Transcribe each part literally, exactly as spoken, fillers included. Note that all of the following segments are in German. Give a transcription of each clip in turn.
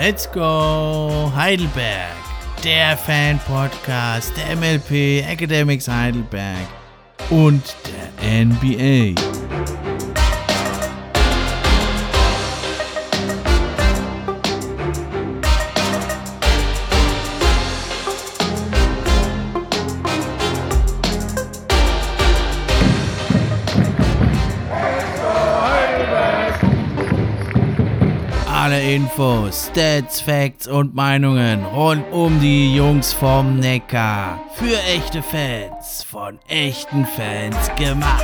Let's go Heidelberg, der Fan-Podcast der M L P Academics Heidelberg und der N B A. Alle Infos, Stats, Facts und Meinungen rund um die Jungs vom Neckar. Für echte Fans, von echten Fans gemacht.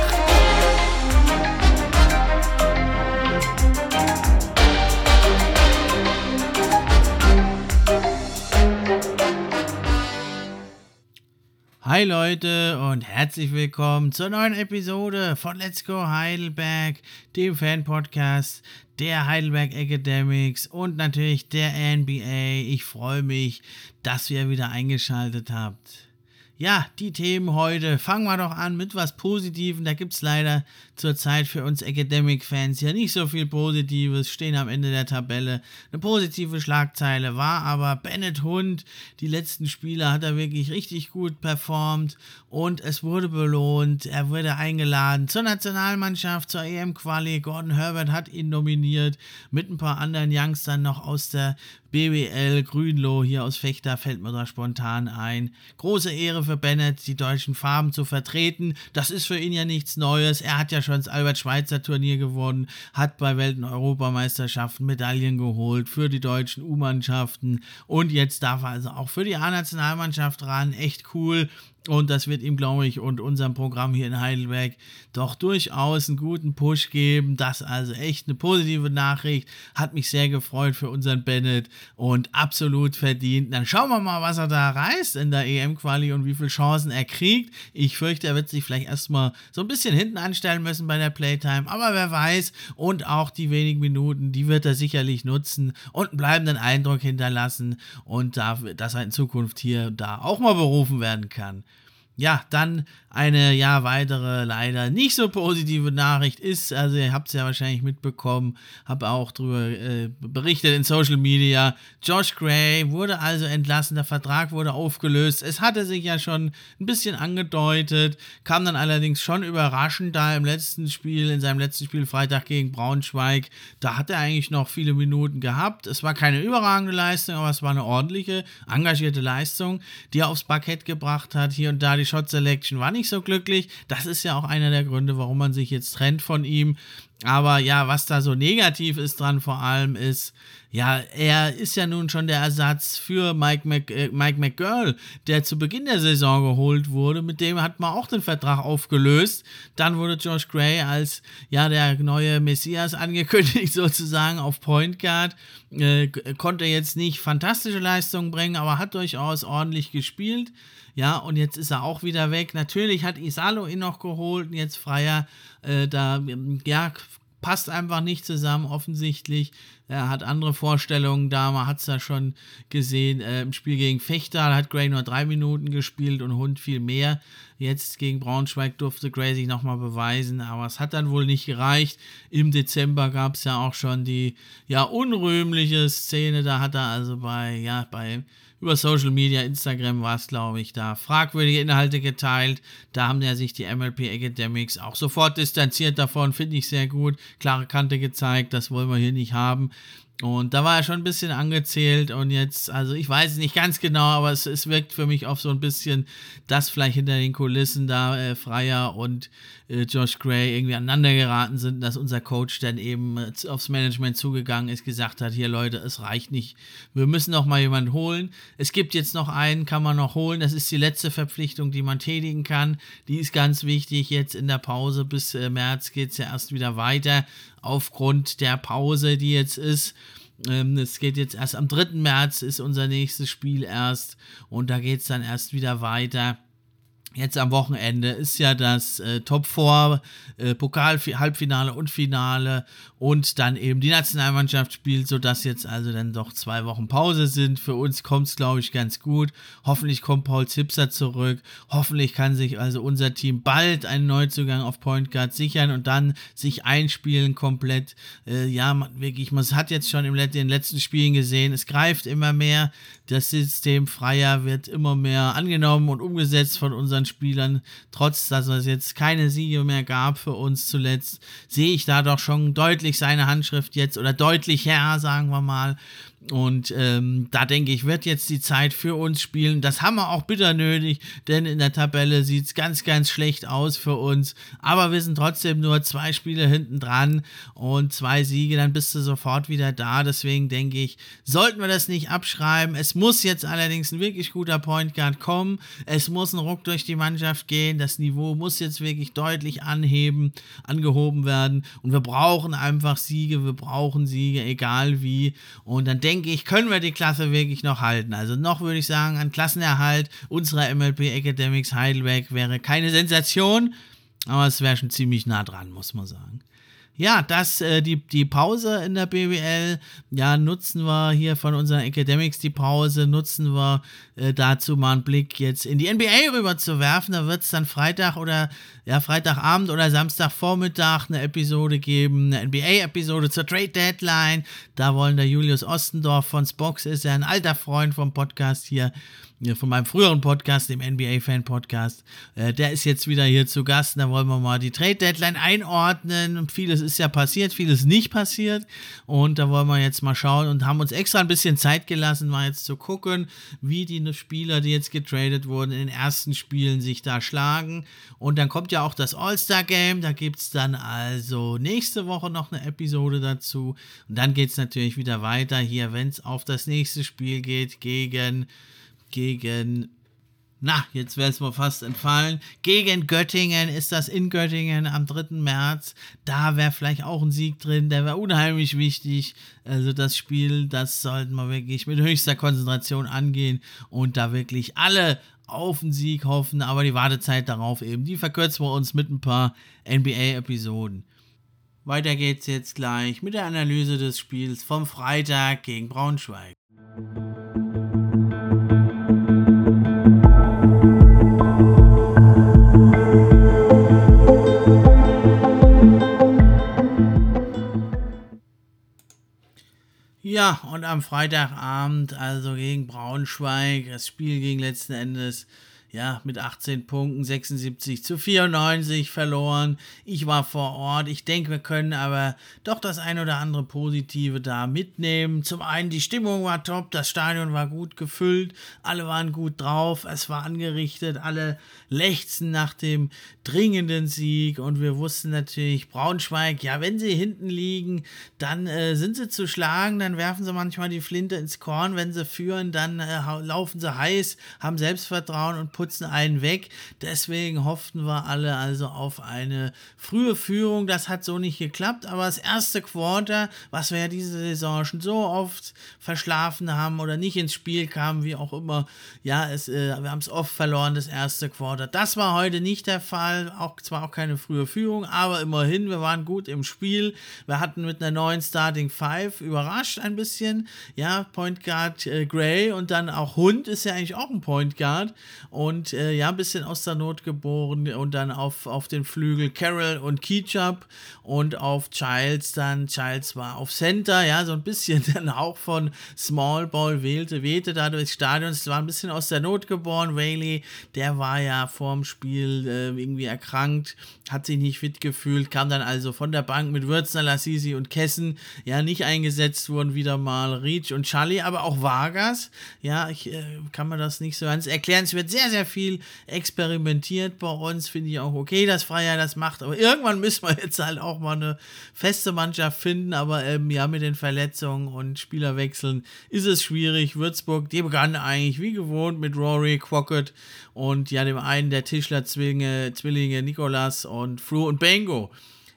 Hi Leute und herzlich willkommen zur neuen Episode von Let's Go Heidelberg, dem Fan-Podcast der Heidelberg Academics und natürlich der N B A. Ich freue mich, dass ihr wieder eingeschaltet habt. Ja, die Themen heute. Fangen wir doch an mit was Positivem. Da gibt es leider zurzeit für uns Academic-Fans ja nicht so viel Positives. Stehen am Ende der Tabelle. Eine positive Schlagzeile war aber Bennett Hund. Die letzten Spiele hat er wirklich richtig gut performt und es wurde belohnt. Er wurde eingeladen zur Nationalmannschaft, zur E M-Quali. Gordon Herbert hat ihn nominiert mit ein paar anderen Youngstern noch aus der B W L. Grünloh hier aus Vechta fällt mir da spontan ein. Große Ehre für Bennett, die deutschen Farben zu vertreten. Das ist für ihn ja nichts Neues. Er hat ja schon das Albert-Schweitzer-Turnier gewonnen, hat bei Welt- und Europameisterschaften Medaillen geholt für die deutschen U-Mannschaften und jetzt darf er also auch für die A-Nationalmannschaft ran. Echt cool. Und das wird ihm, glaube ich, und unserem Programm hier in Heidelberg doch durchaus einen guten Push geben. Das also echt eine positive Nachricht. Hat mich sehr gefreut für unseren Bennett und absolut verdient. Dann schauen wir mal, was er da reißt in der E M-Quali und wie viele Chancen er kriegt. Ich fürchte, er wird sich vielleicht erstmal so ein bisschen hinten anstellen müssen bei der Playtime. Aber wer weiß. Und auch die wenigen Minuten, die wird er sicherlich nutzen und einen bleibenden Eindruck hinterlassen. Und dafür, dass er in Zukunft hier da auch mal berufen werden kann. Ja, dann eine ja weitere, leider nicht so positive Nachricht ist, also ihr habt es ja wahrscheinlich mitbekommen, habe auch darüber äh, berichtet in Social Media, Josh Gray wurde also entlassen, der Vertrag wurde aufgelöst, es hatte sich ja schon ein bisschen angedeutet, kam dann allerdings schon überraschend, da im letzten Spiel, in seinem letzten Spiel Freitag gegen Braunschweig, da hat er eigentlich noch viele Minuten gehabt, es war keine überragende Leistung, aber es war eine ordentliche, engagierte Leistung, die er aufs Parkett gebracht hat, hier und da die Shot Selection war nicht so glücklich. Das ist ja auch einer der Gründe, warum man sich jetzt trennt von ihm. Aber ja, was da so negativ ist dran vor allem ist, ja, er ist ja nun schon der Ersatz für Mike, Mc, äh, Mike McGurl, der zu Beginn der Saison geholt wurde. Mit dem hat man auch den Vertrag aufgelöst. Dann wurde Josh Gray als ja der neue Messias angekündigt sozusagen auf Point Guard. Äh, konnte jetzt nicht fantastische Leistungen bringen, aber hat durchaus ordentlich gespielt. Ja, und jetzt ist er auch wieder weg. Natürlich hat Isalo ihn noch geholt und jetzt Freier, äh, da, ja, passt einfach nicht zusammen, offensichtlich. Er hat andere Vorstellungen da, man hat es ja schon gesehen, äh, im Spiel gegen Vechta, da hat Gray nur drei Minuten gespielt und Hund viel mehr. Jetzt gegen Braunschweig durfte Gray sich nochmal beweisen, aber es hat dann wohl nicht gereicht. Im Dezember gab es ja auch schon die, ja, unrühmliche Szene, da hat er also bei, ja, bei über Social Media, Instagram war es, glaube ich, da fragwürdige Inhalte geteilt. Da haben ja sich die M L P Academics auch sofort distanziert davon, finde ich sehr gut. Klare Kante gezeigt, das wollen wir hier nicht haben. Und da war er schon ein bisschen angezählt und jetzt, also ich weiß es nicht ganz genau, aber es, es wirkt für mich auf so ein bisschen, dass vielleicht hinter den Kulissen da äh, Freier und äh, Josh Gray irgendwie aneinander geraten sind, dass unser Coach dann eben äh, aufs Management zugegangen ist, gesagt hat, hier Leute, es reicht nicht, wir müssen noch mal jemanden holen. Es gibt jetzt noch einen, kann man noch holen, das ist die letzte Verpflichtung, die man tätigen kann, die ist ganz wichtig, jetzt in der Pause bis äh, März geht es ja erst wieder weiter, aufgrund der Pause, die jetzt ist. Ähm, es geht jetzt erst am dritten März ist unser nächstes Spiel erst und da geht es dann erst wieder weiter. Jetzt am Wochenende ist ja das äh, Top vier, äh, Pokal, Halbfinale und Finale und dann eben die Nationalmannschaft spielt, sodass jetzt also dann doch zwei Wochen Pause sind. Für uns kommt es, glaube ich, ganz gut. Hoffentlich kommt Paul Zipser zurück. Hoffentlich kann sich also unser Team bald einen Neuzugang auf Point Guard sichern und dann sich einspielen komplett. Äh, ja, man, wirklich, man hat jetzt schon in den letzten Spielen gesehen, es greift immer mehr. Das System Freier wird immer mehr angenommen und umgesetzt von unseren Spielern. Trotz, dass es jetzt keine Siege mehr gab für uns zuletzt, sehe ich da doch schon deutlich seine Handschrift jetzt oder deutlich her, sagen wir mal. Und ähm, da denke ich, wird jetzt die Zeit für uns spielen. Das haben wir auch bitter nötig, denn in der Tabelle sieht es ganz, ganz schlecht aus für uns. Aber wir sind trotzdem nur zwei Spiele hinten dran und zwei Siege, dann bist du sofort wieder da. Deswegen denke ich, sollten wir das nicht abschreiben. Es muss jetzt allerdings ein wirklich guter Point Guard kommen. Es muss ein Ruck durch die Mannschaft gehen. Das Niveau muss jetzt wirklich deutlich anheben, angehoben werden. Und wir brauchen einfach Siege, wir brauchen Siege, egal wie. Und dann denke ich, denke ich, können wir die Klasse wirklich noch halten. Also noch würde ich sagen, ein Klassenerhalt unserer M L B Academics Heidelberg wäre keine Sensation, aber es wäre schon ziemlich nah dran, muss man sagen. Ja, das, äh, die, die Pause in der B W L, ja, nutzen wir hier von unseren Academics die Pause, nutzen wir äh, dazu mal einen Blick jetzt in die N B A rüber zu werfen. Da wird es dann Freitag oder, ja, Freitagabend oder Samstagvormittag eine Episode geben, eine N B A-Episode zur Trade Deadline. Da wollen der Julius Ostendorf von Spox, ist ja ein alter Freund vom Podcast hier, von meinem früheren Podcast, dem N B A-Fan-Podcast. Äh, der ist jetzt wieder hier zu Gast. Da wollen wir mal die Trade-Deadline einordnen. Und vieles ist ja passiert, vieles nicht passiert. Und da wollen wir jetzt mal schauen und haben uns extra ein bisschen Zeit gelassen, mal jetzt zu gucken, wie die Spieler, die jetzt getradet wurden, in den ersten Spielen sich da schlagen. Und dann kommt ja auch das All-Star-Game. Da gibt es dann also nächste Woche noch eine Episode dazu. Und dann geht es natürlich wieder weiter hier, wenn es auf das nächste Spiel geht gegen... gegen, na, jetzt wäre es mir fast entfallen, gegen Göttingen ist das in Göttingen am dritten März, da wäre vielleicht auch ein Sieg drin, der wäre unheimlich wichtig, also das Spiel, das sollten wir wirklich mit höchster Konzentration angehen und da wirklich alle auf den Sieg hoffen, aber die Wartezeit darauf eben, die verkürzen wir uns mit ein paar N B A-Episoden. Weiter geht's jetzt gleich mit der Analyse des Spiels vom Freitag gegen Braunschweig. Ja, und am Freitagabend, also gegen Braunschweig, das Spiel ging letzten Endes, ja, mit achtzehn Punkten, sechsundsiebzig zu vierundneunzig verloren. Ich war vor Ort. Ich denke, wir können aber doch das ein oder andere Positive da mitnehmen. Zum einen, die Stimmung war top, das Stadion war gut gefüllt, alle waren gut drauf, es war angerichtet, alle lechzen nach dem dringenden Sieg und wir wussten natürlich, Braunschweig, ja, wenn sie hinten liegen, dann äh, sind sie zu schlagen, dann werfen sie manchmal die Flinte ins Korn, wenn sie führen, dann äh, laufen sie heiß, haben Selbstvertrauen und putzen einen weg. Deswegen hofften wir alle also auf eine frühe Führung. Das hat so nicht geklappt, aber das erste Quarter, was wir ja diese Saison schon so oft verschlafen haben oder nicht ins Spiel kamen, wie auch immer, ja, es, äh, wir haben es oft verloren, das erste Quarter. Das war heute nicht der Fall, auch, zwar auch keine frühe Führung, aber immerhin, wir waren gut im Spiel. Wir hatten mit einer neuen Starting Five überrascht ein bisschen, ja, Point Guard äh, Gray und dann auch Hund ist ja eigentlich auch ein Point Guard und äh, ja, ein bisschen aus der Not geboren und dann auf, auf den Flügel Carroll und Ketchup und auf Childs dann, Childs war auf Center, ja, so ein bisschen dann auch von Small Ball wählte, wehte da durchs Stadion, es war ein bisschen aus der Not geboren. Whaley, der war ja vorm Spiel äh, irgendwie erkrankt, hat sich nicht fit gefühlt, kam dann also von der Bank mit Würzner, Lassisi und Kessen, ja, nicht eingesetzt wurden wieder mal Reach und Charlie, aber auch Vargas, ja, ich äh, kann mir das nicht so ganz erklären, es wird sehr, sehr viel experimentiert bei uns, finde ich auch okay, dass Freier das macht, aber irgendwann müssen wir jetzt halt auch mal eine feste Mannschaft finden, aber ähm, ja, mit den Verletzungen und Spielerwechseln ist es schwierig. Würzburg, die begann eigentlich wie gewohnt mit Rory, Crockett und ja, dem einen der Tischler-Zwillinge, Zwillinge Nicolas und Fru und Bengo.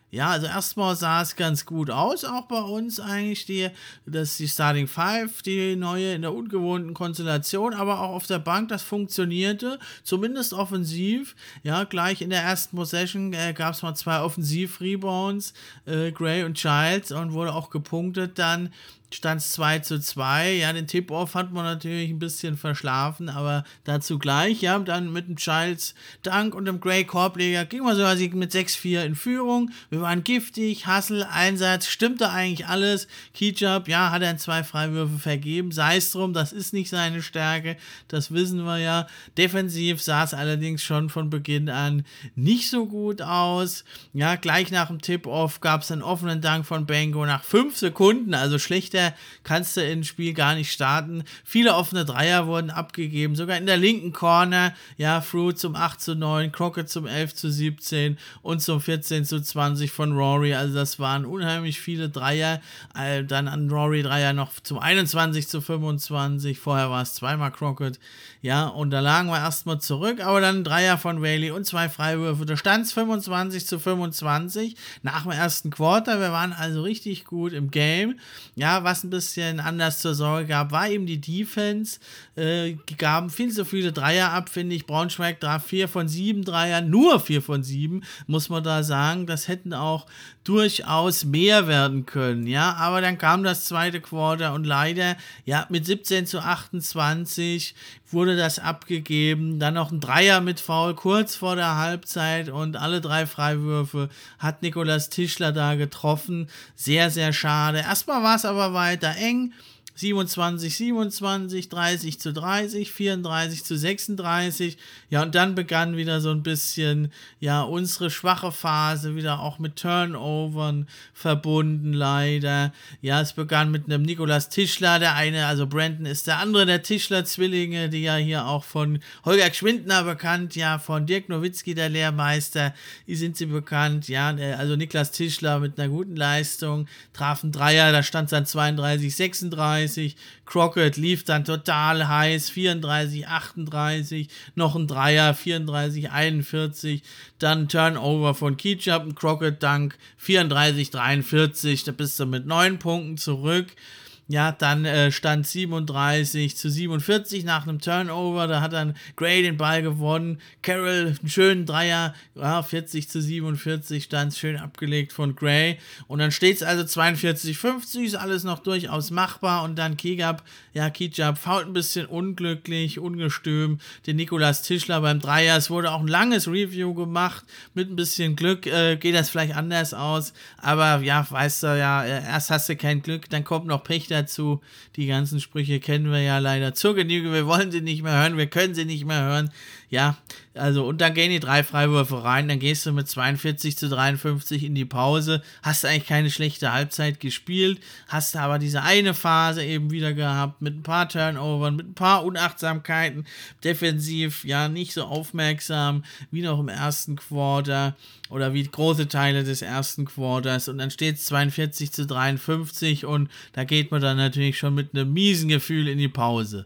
Ja, also erstmal sah es ganz gut aus, auch bei uns eigentlich, die, das die Starting Five, die neue in der ungewohnten Konstellation, aber auch auf der Bank, das funktionierte, zumindest offensiv. Ja, gleich in der ersten Possession äh, gab es mal zwei Offensiv-Rebounds, äh, Gray und Childs, und wurde auch gepunktet dann. Stand es zwei zu zwei. Ja, den Tip-Off hat man natürlich ein bisschen verschlafen, aber dazu gleich. Ja, dann mit dem Childs Dank und dem Gray Korbleger ging man sogar mit sechs vier in Führung. Wir waren giftig, Hustle, Einsatz, stimmte eigentlich alles. Kicap, ja, hat er zwei Freiwürfe vergeben. Sei es drum, das ist nicht seine Stärke, das wissen wir ja. Defensiv sah es allerdings schon von Beginn an nicht so gut aus. Ja, gleich nach dem Tip-Off gab es einen offenen Dank von Bango nach fünf Sekunden, also schlechter kannst du ins Spiel gar nicht starten. Viele offene Dreier wurden abgegeben, sogar in der linken Corner. Ja, Fruit zum acht zu neun, Crockett zum elf zu siebzehn und zum vierzehn zu zwanzig von Rory. Also das waren unheimlich viele Dreier. Äh, dann an Rory Dreier noch zum einundzwanzig zu fünfundzwanzig. Vorher war es zweimal Crockett. Ja, und da lagen wir erstmal zurück, aber dann ein Dreier von Whaley und zwei Freiwürfe. Da stand es fünfundzwanzig zu fünfundzwanzig nach dem ersten Quarter. Wir waren also richtig gut im Game. Ja, was ein bisschen anders zur Sorge gab, war eben die Defense. Äh, gaben viel zu viele Dreier ab, finde ich. Braunschweig traf vier von sieben Dreiern, nur vier von sieben, muss man da sagen. Das hätten auch durchaus mehr werden können, ja. Aber dann kam das zweite Quarter und leider, ja, mit siebzehn zu achtundzwanzig wurde das abgegeben. Dann noch ein Dreier mit Foul kurz vor der Halbzeit und alle drei Freiwürfe hat Nikolaus Tischler da getroffen. Sehr, sehr schade. Erstmal war es aber weiter eng. siebenundzwanzig, siebenundzwanzig, dreißig zu dreißig, vierunddreißig zu sechsunddreißig. Ja, und dann begann wieder so ein bisschen, ja, unsere schwache Phase, wieder auch mit Turnovern verbunden, leider. Ja, es begann mit einem Nikolaus Tischler, der eine, also Brandon ist der andere der Tischler-Zwillinge, die ja hier auch von Holger Gschwindner bekannt, ja, von Dirk Nowitzki, der Lehrmeister, die sind sie bekannt, ja, der, also Nikolaus Tischler mit einer guten Leistung, traf einen Dreier, da stand es dann zweiunddreißig, sechsunddreißig. Crockett lief dann total heiß, vierunddreißig, achtunddreißig, noch ein Dreier, vierunddreißig, einundvierzig, dann Turnover von Kicap, ein Crockett-Dank, vierunddreißig, dreiundvierzig, da bist du mit neun Punkten zurück. Ja, dann äh, stand siebenunddreißig zu siebenundvierzig nach einem Turnover, da hat dann Gray den Ball gewonnen, Carroll einen schönen Dreier, ja, vierzig zu siebenundvierzig stand schön abgelegt von Gray und dann steht es also zweiundvierzig fünfzig, ist alles noch durchaus machbar und dann Kicap, ja, Kicap fault ein bisschen unglücklich, ungestüm, den Nikolaus Tischler beim Dreier, es wurde auch ein langes Review gemacht, mit ein bisschen Glück äh, geht das vielleicht anders aus, aber ja, weißt du ja, erst hast du kein Glück, dann kommt noch Pech dazu. Die ganzen Sprüche kennen wir ja leider zur Genüge. Wir wollen sie nicht mehr hören, wir können sie nicht mehr hören. Ja, also und dann gehen die drei Freiwürfe rein, dann gehst du mit zweiundvierzig zu dreiundfünfzig in die Pause, hast eigentlich keine schlechte Halbzeit gespielt, hast aber diese eine Phase eben wieder gehabt mit ein paar Turnovern, mit ein paar Unachtsamkeiten, defensiv ja nicht so aufmerksam wie noch im ersten Quarter oder wie große Teile des ersten Quarters und dann steht es zweiundvierzig zu dreiundfünfzig und da geht man dann natürlich schon mit einem miesen Gefühl in die Pause.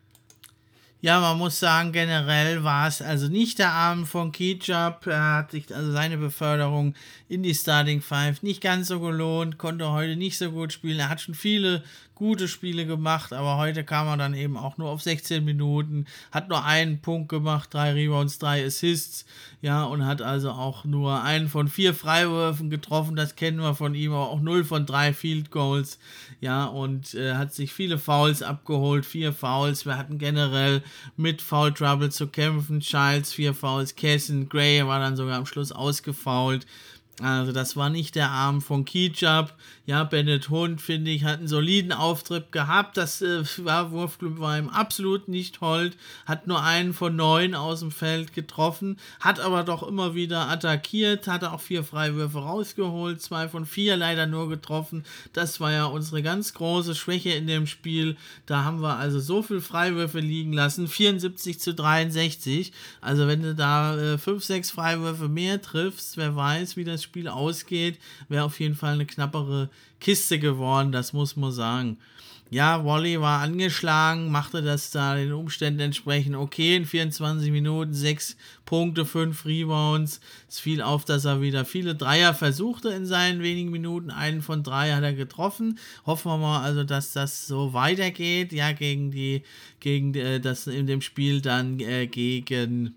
Ja, man muss sagen, generell war es also nicht der Abend von Kicap. Er hat sich also seine Beförderung in die Starting Five nicht ganz so gelohnt, konnte heute nicht so gut spielen. Er hat schon viele gute Spiele gemacht, aber heute kam er dann eben auch nur auf sechzehn Minuten, hat nur einen Punkt gemacht, drei Rebounds, drei Assists, ja, und hat also auch nur einen von vier Freiwürfen getroffen, das kennen wir von ihm, aber auch null von drei Field Goals, ja, und äh, hat sich viele Fouls abgeholt, vier Fouls, wir hatten generell mit Foul Trouble zu kämpfen, Childs vier Fouls, Kesson, Gray war dann sogar am Schluss ausgefoult. Also das war nicht der Arm von Kicap. Ja, Bennett Hund, finde ich, hat einen soliden Auftritt gehabt. Das äh, war, Wurfclub war ihm absolut nicht hold. Hat nur einen von neun aus dem Feld getroffen. Hat aber doch immer wieder attackiert. Hatte auch vier Freiwürfe rausgeholt. Zwei von vier leider nur getroffen. Das war ja unsere ganz große Schwäche in dem Spiel. Da haben wir also so viel Freiwürfe liegen lassen. vierundsiebzig zu dreiundsechzig. Also wenn du da äh, fünf, sechs Freiwürfe mehr triffst, wer weiß, wie das Spiel ausgeht, wäre auf jeden Fall eine knappere Kiste geworden, das muss man sagen. Ja, Wally war angeschlagen, machte das da den Umständen entsprechend okay in vierundzwanzig Minuten, sechs Punkte, fünf Rebounds. Es fiel auf, dass er wieder viele Dreier versuchte in seinen wenigen Minuten. Einen von drei hat er getroffen. Hoffen wir mal also, dass das so weitergeht. Ja, gegen die, gegen äh, das in dem Spiel dann äh, gegen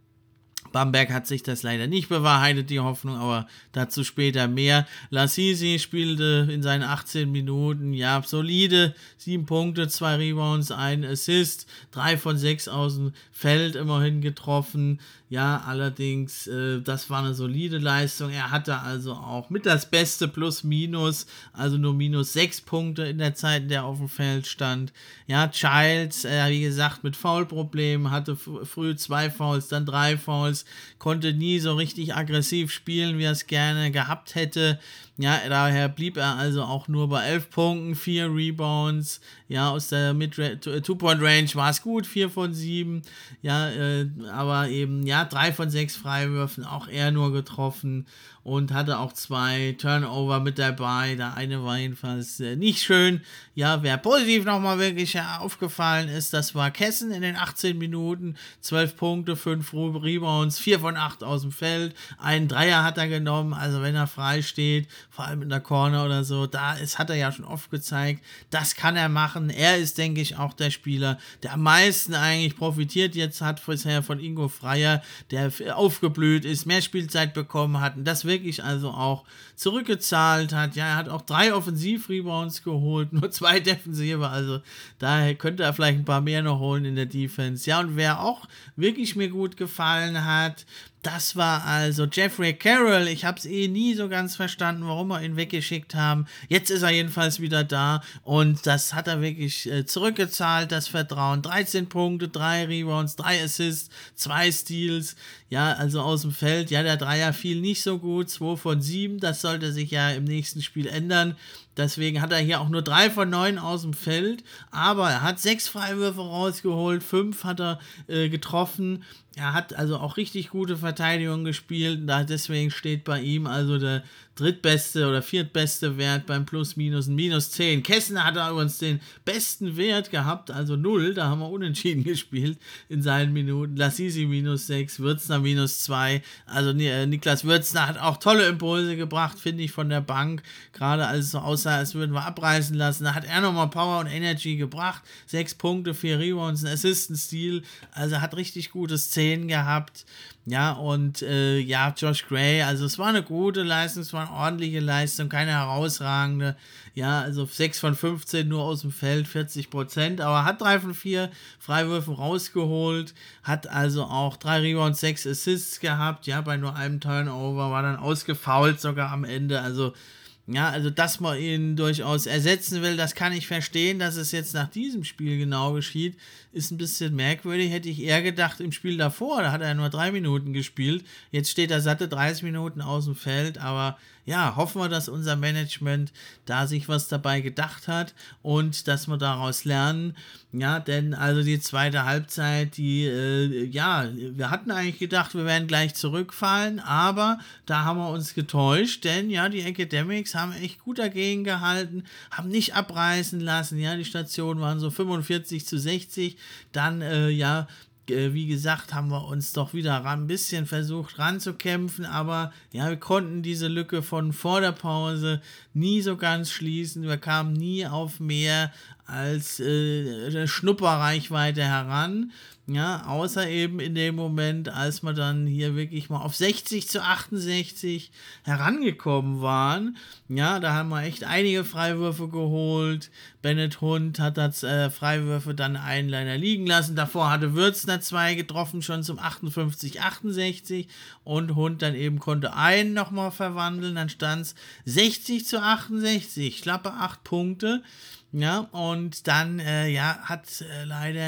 Bamberg hat sich das leider nicht bewahrheitet, die Hoffnung, aber dazu später mehr. Lassisi spielte in seinen achtzehn Minuten, ja, solide, sieben Punkte, zwei Rebounds, ein Assist, drei von sechs aus dem Feld immerhin getroffen. Ja, allerdings, äh, das war eine solide Leistung. Er hatte also auch mit das beste Plus-Minus, also nur minus sechs Punkte in der Zeit, in der er auf dem Feld stand. Ja, Childs, äh, wie gesagt, mit Foulproblemen, hatte f- früh zwei Fouls, dann drei Fouls, konnte nie so richtig aggressiv spielen, wie er es gerne gehabt hätte. Ja, daher blieb er also auch nur bei elf Punkten, vier Rebounds. Ja, aus der Two-Point-Range war es gut, vier von sieben. Ja, äh, aber eben, ja, drei von sechs Freiwürfen, auch er nur getroffen und hatte auch zwei Turnover mit dabei. Der eine war jedenfalls äh, nicht schön. Ja, wer positiv nochmal wirklich äh, aufgefallen ist, das war Kessen in den achtzehn Minuten. zwölf Punkte, fünf Rebounds, vier von acht aus dem Feld. Einen Dreier hat er genommen, also wenn er frei steht, vor allem in der Corner oder so, da ist, hat er ja schon oft gezeigt, das kann er machen. Er ist, denke ich, auch der Spieler, der am meisten eigentlich profitiert jetzt hat bisher von Ingo Freier, der aufgeblüht ist, mehr Spielzeit bekommen hat und das wirklich also auch zurückgezahlt hat. Ja, er hat auch drei Offensiv-Rebounds geholt, nur zwei Defensive, also daher könnte er vielleicht ein paar mehr noch holen in der Defense. Ja, und wer auch wirklich mir gut gefallen hat, das war also Jeffrey Carroll. Ich habe es eh nie so ganz verstanden, warum wir ihn weggeschickt haben. Jetzt ist er jedenfalls wieder da und das hat er wirklich äh, zurückgezahlt, das Vertrauen. dreizehn Punkte, drei Rebounds, drei Assists, zwei Steals. Ja, also aus dem Feld. Ja, der Dreier fiel nicht so gut, zwei von sieben. Das sollte sich ja im nächsten Spiel ändern. Deswegen hat er hier auch nur drei von neun aus dem Feld. Aber er hat sechs Freiwürfe rausgeholt, fünf hat er äh, getroffen. Er hat also auch richtig gute Verteidigung gespielt. Da deswegen steht bei ihm also der drittbeste oder viertbeste Wert beim Plus-Minus, ein minus zehn. Kessner hat übrigens den besten Wert gehabt, also null. Da haben wir unentschieden gespielt in seinen Minuten. Lassisi minus sechs, Würzner minus zwei. Also äh, Niklas Würzner hat auch tolle Impulse gebracht, finde ich, von der Bank. Gerade als es so aussah, als würden wir abreißen lassen. Da hat er nochmal Power und Energy gebracht. Sechs Punkte, vier Rebounds, ein Assist, ein Steal. Also hat richtig gute Szenen gehabt. Ja, und äh, ja, Josh Gray, also es war eine gute Leistung, es war eine ordentliche Leistung, keine herausragende. Ja, also sechs von fünfzehn nur aus dem Feld, vierzig Prozent, aber hat drei von vier Freiwürfen rausgeholt, hat also auch drei Rebounds, sechs Assists gehabt, ja, bei nur einem Turnover, war dann ausgefoult sogar am Ende, also ja, also dass man ihn durchaus ersetzen will, das kann ich verstehen, dass es jetzt nach diesem Spiel genau geschieht, ist ein bisschen merkwürdig. Hätte ich eher gedacht, im Spiel davor, da hat er nur drei Minuten gespielt, jetzt steht er satte dreißig Minuten aus dem Feld, aber ja, hoffen wir, dass unser Management da sich was dabei gedacht hat und dass wir daraus lernen. Ja, denn also die zweite Halbzeit, die, äh, ja, wir hatten eigentlich gedacht, wir werden gleich zurückfallen, aber da haben wir uns getäuscht, denn ja, die Academics haben echt gut dagegen gehalten, haben nicht abreißen lassen, ja, die Stationen waren so fünfundvierzig zu sechzig, dann, äh, ja, wie gesagt, haben wir uns doch wieder ein bisschen versucht ranzukämpfen, aber ja, wir konnten diese Lücke von vor der Pause nie so ganz schließen. Wir kamen nie auf mehr als äh, Schnupperreichweite heran. Ja, außer eben in dem Moment, als wir dann hier wirklich mal auf sechzig zu achtundsechzig herangekommen waren. Ja, da haben wir echt einige Freiwürfe geholt. Bennett Hund hat das äh, Freiwürfe dann einen leider liegen lassen. Davor hatte Würzner zwei getroffen, schon zum achtundfünfzig achtundsechzig. Und Hund dann eben konnte einen nochmal verwandeln. Dann stand es sechzig zu achtundsechzig. Schlappe acht Punkte. Ja, und dann, äh, ja, hat äh, leider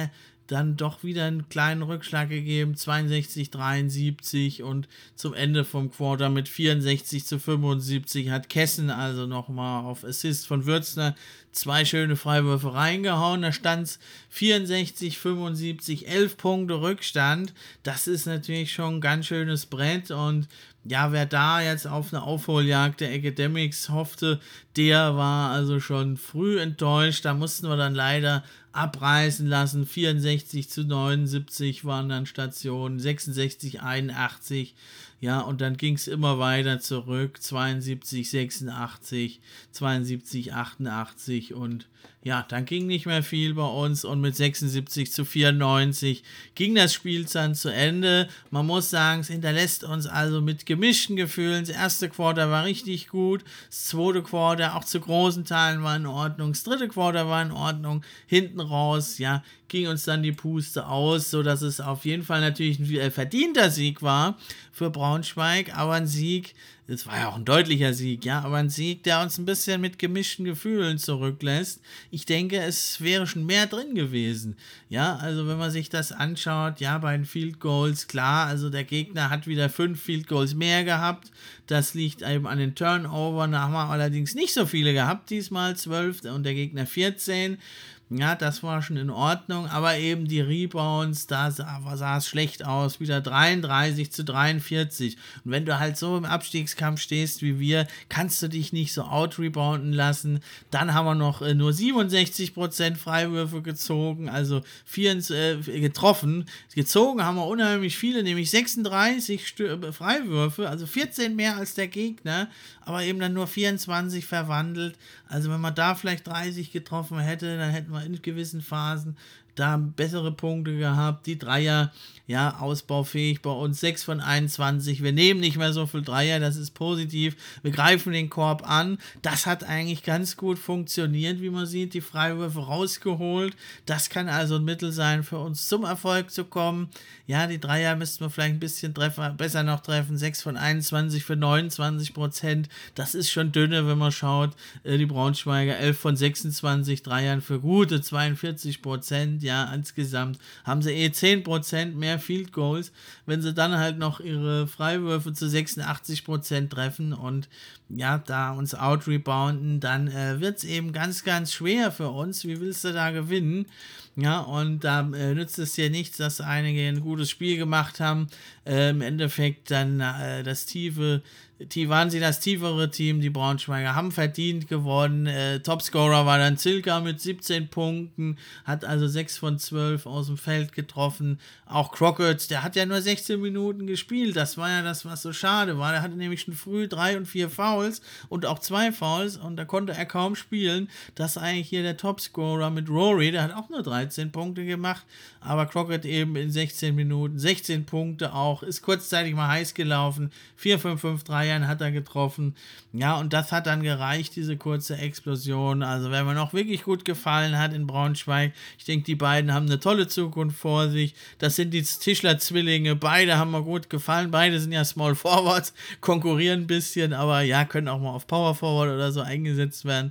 dann doch wieder einen kleinen Rückschlag gegeben, zweiundsechzig dreiundsiebzig, und zum Ende vom Quarter mit vierundsechzig zu fünfundsiebzig hat Kessen also nochmal auf Assist von Würzner zwei schöne Freiwürfe reingehauen. Da stand es vierundsechzig fünfundsiebzig, elf Punkte Rückstand. Das ist natürlich schon ein ganz schönes Brett, und ja, wer da jetzt auf eine Aufholjagd der Academics hoffte, der war also schon früh enttäuscht. Da mussten wir dann leider abreißen lassen. vierundsechzig zu neunundsiebzig waren dann Stationen, sechsundsechzig einundachtzig. Ja, und dann ging es immer weiter zurück, zweiundsiebzig sechsundachtzig, zweiundsiebzig achtundachtzig, und ja, dann ging nicht mehr viel bei uns, und mit sechsundsiebzig zu vierundneunzig ging das Spiel dann zu Ende. Man muss sagen, es hinterlässt uns also mit gemischten Gefühlen. Das erste Quarter war richtig gut, das zweite Quarter auch zu großen Teilen war in Ordnung, das dritte Quarter war in Ordnung, hinten raus, ja, ging uns dann die Puste aus, sodass es auf jeden Fall natürlich ein verdienter Sieg war für Braunschweig, aber ein Sieg, es war ja auch ein deutlicher Sieg, ja, aber ein Sieg, der uns ein bisschen mit gemischten Gefühlen zurücklässt. Ich denke, es wäre schon mehr drin gewesen, ja, also wenn man sich das anschaut, ja, bei den Field Goals, klar, also der Gegner hat wieder fünf Field Goals mehr gehabt, das liegt eben an den Turnovern, da haben wir allerdings nicht so viele gehabt, diesmal zwölf und der Gegner vierzehn. Ja, das war schon in Ordnung, aber eben die Rebounds, da sah, sah es schlecht aus, wieder dreiunddreißig zu dreiundvierzig. Und wenn du halt so im Abstiegskampf stehst wie wir, kannst du dich nicht so out-rebounden lassen. Dann haben wir noch äh, nur siebenundsechzig Prozent Freiwürfe gezogen, also vierundzwanzig, äh, getroffen. Gezogen haben wir unheimlich viele, nämlich sechsunddreißig Stö- Freiwürfe, also vierzehn mehr als der Gegner, aber eben dann nur vierundzwanzig verwandelt. Also wenn man da vielleicht dreißig getroffen hätte, dann hätten wir in gewissen Phasen da bessere Punkte gehabt. Die Dreier, ja, ausbaufähig bei uns, sechs von einundzwanzig. Wir nehmen nicht mehr so viel Dreier, das ist positiv. Wir greifen den Korb an. Das hat eigentlich ganz gut funktioniert, wie man sieht. Die Freiwürfe rausgeholt. Das kann also ein Mittel sein, für uns zum Erfolg zu kommen. Ja, die Dreier müssten wir vielleicht ein bisschen treffer, besser noch treffen. sechs von einundzwanzig für neunundzwanzig Prozent. Das ist schon dünne, wenn man schaut. Die Braunschweiger elf von sechsundzwanzig Dreiern für gute zweiundvierzig Prozent. Ja, insgesamt haben sie eh zehn Prozent mehr Field Goals, wenn sie dann halt noch ihre Freiwürfe zu sechsundachtzig Prozent treffen und ja, da uns out-rebounden, dann äh, wird es eben ganz, ganz schwer für uns. Wie willst du da gewinnen? Ja, und da äh, nützt es dir nichts, dass einige ein gutes Spiel gemacht haben. Äh, Im Endeffekt dann äh, das tiefe, die waren sie das tiefere Team, die Braunschweiger haben verdient gewonnen. Äh, Topscorer war dann Zilka mit siebzehn Punkten, hat also sechs von zwölf aus dem Feld getroffen. Auch Crockett, der hat ja nur sechzehn Minuten gespielt. Das war ja das, was so schade war. Der hatte nämlich schon früh drei und vier Fouls und auch zwei Fouls, und da konnte er kaum spielen. Das ist eigentlich hier der Topscorer mit Rory, der hat auch nur dreizehn Punkte gemacht, aber Crockett eben in sechzehn Minuten, sechzehn Punkte auch, ist kurzzeitig mal heiß gelaufen, vier von fünf Dreiern hat er getroffen, ja, und das hat dann gereicht, diese kurze Explosion. Also wenn mir noch wirklich gut gefallen hat in Braunschweig, ich denke, die beiden haben eine tolle Zukunft vor sich. Das sind die Tischler-Zwillinge, beide haben mir gut gefallen, beide sind ja Small Forwards, konkurrieren ein bisschen, aber ja, können auch mal auf Power Forward oder so eingesetzt werden.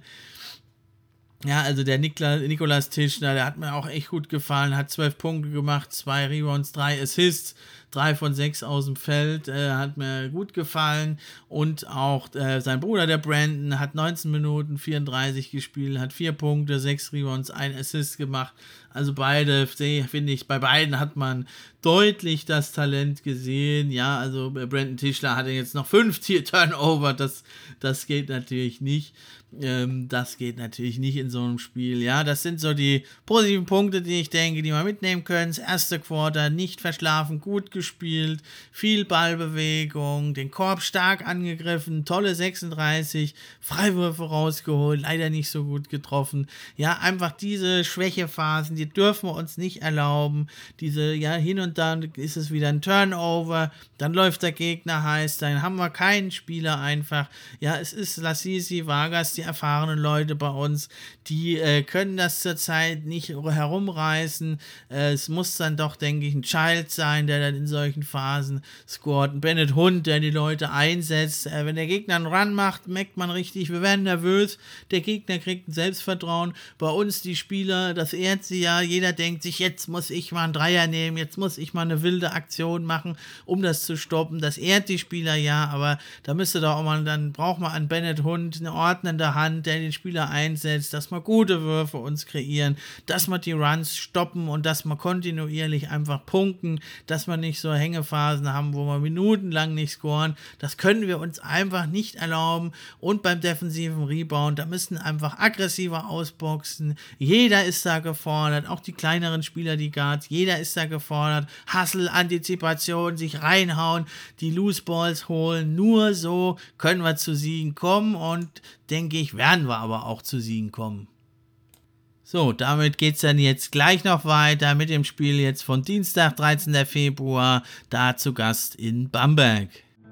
Ja, also der Nikla, Nikolaus Tischler, der hat mir auch echt gut gefallen, hat zwölf Punkte gemacht, zwei Rebounds, drei Assists, drei von sechs aus dem Feld, äh, hat mir gut gefallen, und auch äh, sein Bruder, der Brandon, hat neunzehn Minuten vierunddreißig gespielt, hat vier Punkte, sechs Rebounds, ein Assist gemacht. Also beide, finde ich, bei beiden hat man deutlich das Talent gesehen. Ja, also Brandon Tischler hatte jetzt noch fünf Turnover, das, das geht natürlich nicht. Ähm, das geht natürlich nicht in so einem Spiel. Ja, das sind so die positiven Punkte, die ich denke, die wir mitnehmen können. Das erste Quarter nicht verschlafen, gut gespielt, viel Ballbewegung, den Korb stark angegriffen, tolle sechsunddreißig, Freiwürfe rausgeholt, leider nicht so gut getroffen. Ja, einfach diese Schwächephasen, die dürfen wir uns nicht erlauben. Diese, ja, hin und dann ist es wieder ein Turnover, dann läuft der Gegner heiß, dann haben wir keinen Spieler einfach. Ja, es ist Lassisi, Vargas, die erfahrenen Leute bei uns, die äh, können das zurzeit nicht herumreißen. Äh, es muss dann doch, denke ich, ein Child sein, der dann in solchen Phasen scoret. Ein Bennett Hund, der die Leute einsetzt. Äh, wenn der Gegner einen Run macht, merkt man richtig, wir werden nervös. Der Gegner kriegt ein Selbstvertrauen. Bei uns, die Spieler, das ehrt sie ja. ja, jeder denkt sich, jetzt muss ich mal einen Dreier nehmen, jetzt muss ich mal eine wilde Aktion machen, um das zu stoppen. Das ehrt die Spieler ja, aber da müsste doch auch mal, dann braucht man an Bennett Hund eine ordnende Hand, der den Spieler einsetzt, dass wir gute Würfe uns kreieren, dass wir die Runs stoppen und dass wir kontinuierlich einfach punkten, dass wir nicht so Hängephasen haben, wo wir minutenlang nicht scoren. Das können wir uns einfach nicht erlauben. Und beim defensiven Rebound, da müssen einfach aggressiver ausboxen. Jeder ist da gefordert, auch die kleineren Spieler, die Guards, jeder ist da gefordert. Hustle, Antizipation, sich reinhauen, die Loose Balls holen. Nur so können wir zu Siegen kommen und denke ich, werden wir aber auch zu Siegen kommen. So, damit geht es dann jetzt gleich noch weiter mit dem Spiel jetzt von Dienstag, dreizehnten Februar, da zu Gast in Bamberg.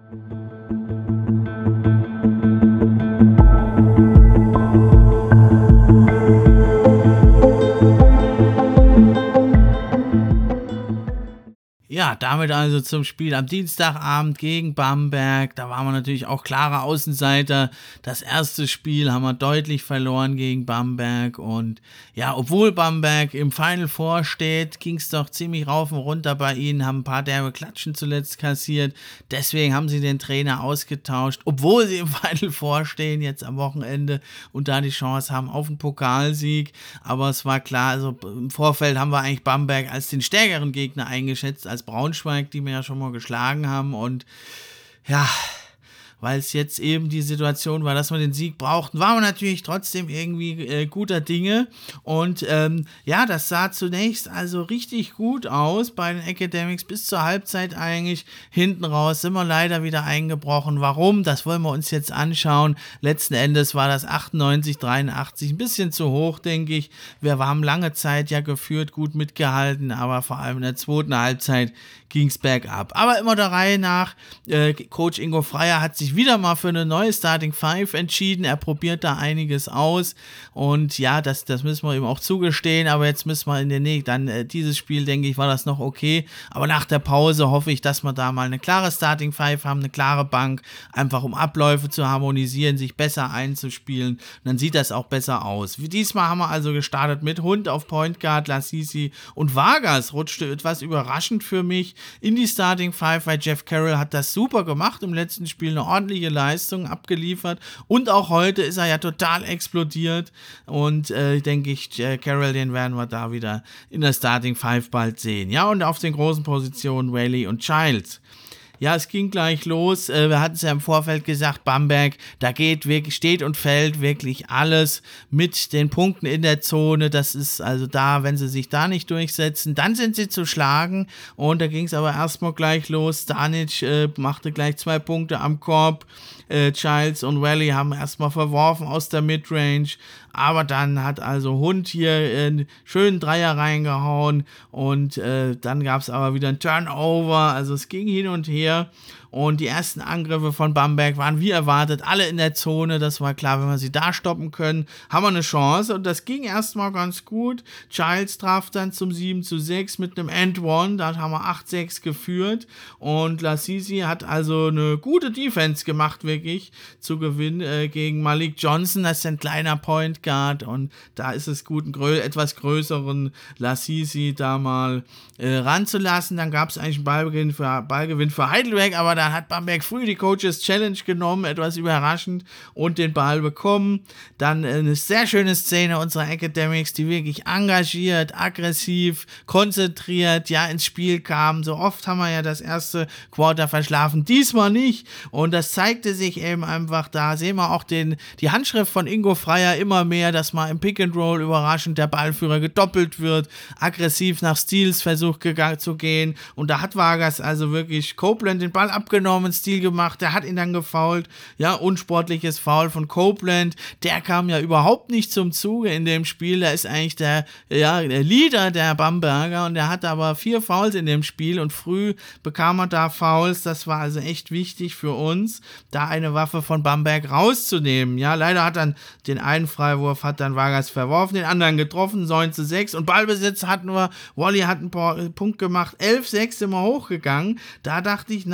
Ja, damit also zum Spiel am Dienstagabend gegen Bamberg. Da waren wir natürlich auch klare Außenseiter. Das erste Spiel haben wir deutlich verloren gegen Bamberg. Und ja, obwohl Bamberg im Final Four steht, ging es doch ziemlich rauf und runter bei ihnen. Haben ein paar derbe Klatschen zuletzt kassiert. Deswegen haben sie den Trainer ausgetauscht, obwohl sie im Final Four stehen jetzt am Wochenende und da die Chance haben auf einen Pokalsieg. Aber es war klar, also im Vorfeld haben wir eigentlich Bamberg als den stärkeren Gegner eingeschätzt, als Braunschweig, die wir ja schon mal geschlagen haben. Und ja, weil es jetzt eben die Situation war, dass wir den Sieg brauchten, waren wir natürlich trotzdem irgendwie äh, guter Dinge. Und ähm, ja, das sah zunächst also richtig gut aus bei den Academics bis zur Halbzeit eigentlich. Hinten raus sind wir leider wieder eingebrochen. Warum? Das wollen wir uns jetzt anschauen. Letzten Endes war das achtundneunzig dreiundachtzig ein bisschen zu hoch, denke ich. Wir haben lange Zeit ja geführt, gut mitgehalten, aber vor allem in der zweiten Halbzeit ging es bergab. Aber immer der Reihe nach, äh, Coach Ingo Freier hat sich wieder mal für eine neue Starting Five entschieden. Er probiert da einiges aus und ja, das, das müssen wir ihm auch zugestehen, aber jetzt müssen wir in der Nähe, dann äh, dieses Spiel, denke ich, war das noch okay, aber nach der Pause hoffe ich, dass wir da mal eine klare Starting Five haben, eine klare Bank, einfach um Abläufe zu harmonisieren, sich besser einzuspielen, und dann sieht das auch besser aus. Wie diesmal haben wir also gestartet mit Hund auf Point Guard, Lasisi und Vargas rutschte etwas überraschend für mich in die Starting Five, weil Jeff Carroll hat das super gemacht im letzten Spiel, eine ordentliche Leistung abgeliefert und auch heute ist er ja total explodiert und äh, denke ich, Carroll, den werden wir da wieder in der Starting Five bald sehen. Ja, und auf den großen Positionen Whaley und Childs. Ja, es ging gleich los. Äh, wir hatten es ja im Vorfeld gesagt, Bamberg, da geht wirklich, steht und fällt wirklich alles mit den Punkten in der Zone. Das ist also da, wenn sie sich da nicht durchsetzen, dann sind sie zu schlagen. Und da ging es aber erstmal gleich los. Stanic äh, machte gleich zwei Punkte am Korb. Äh, Childs und Valley haben erstmal verworfen aus der Midrange. Aber dann hat also Hund hier einen schönen Dreier reingehauen und äh, dann gab es aber wieder ein Turnover, also es ging hin und her und die ersten Angriffe von Bamberg waren wie erwartet alle in der Zone, das war klar, wenn wir sie da stoppen können, haben wir eine Chance und das ging erstmal ganz gut. Childs traf dann zum sieben zu sechs mit einem End One, da haben wir acht sechs geführt und Lasisi hat also eine gute Defense gemacht, wirklich zu gewinnen äh, gegen Malik Johnson, das ist ein kleiner Point Guard und da ist es gut, einen grö- etwas größeren Lasisi da mal äh, ranzulassen. Dann gab es eigentlich einen Ballgewinn für, Ballgewinn für Heidelberg, aber dann hat Bamberg früh die Coaches Challenge genommen, etwas überraschend und den Ball bekommen. Dann äh, eine sehr schöne Szene unserer Academics, die wirklich engagiert, aggressiv, konzentriert, ja, ins Spiel kamen. So oft haben wir ja das erste Quarter verschlafen, diesmal nicht und das zeigte sich eben einfach, da sehen wir auch den, die Handschrift von Ingo Freier immer mehr, dass mal im Pick and Roll überraschend der Ballführer gedoppelt wird, aggressiv nach Steals versucht gegangen zu gehen und da hat Vargas also wirklich Copeland den Ball abgenommen, Steal gemacht, der hat ihn dann gefoult, ja, unsportliches Foul von Copeland, der kam ja überhaupt nicht zum Zuge in dem Spiel, der ist eigentlich der, ja, der Leader der Bamberger und der hatte aber vier Fouls in dem Spiel und früh bekam er da Fouls, das war also echt wichtig für uns, da eine Waffe von Bamberg rauszunehmen, ja, leider hat dann den einen Freiwurf hat dann Vargas verworfen, den anderen getroffen, neun zu sechs und Ballbesitz hatten wir, Wally hat einen Punkt gemacht, elf sechs sind wir hochgegangen, da dachte ich, na, gucke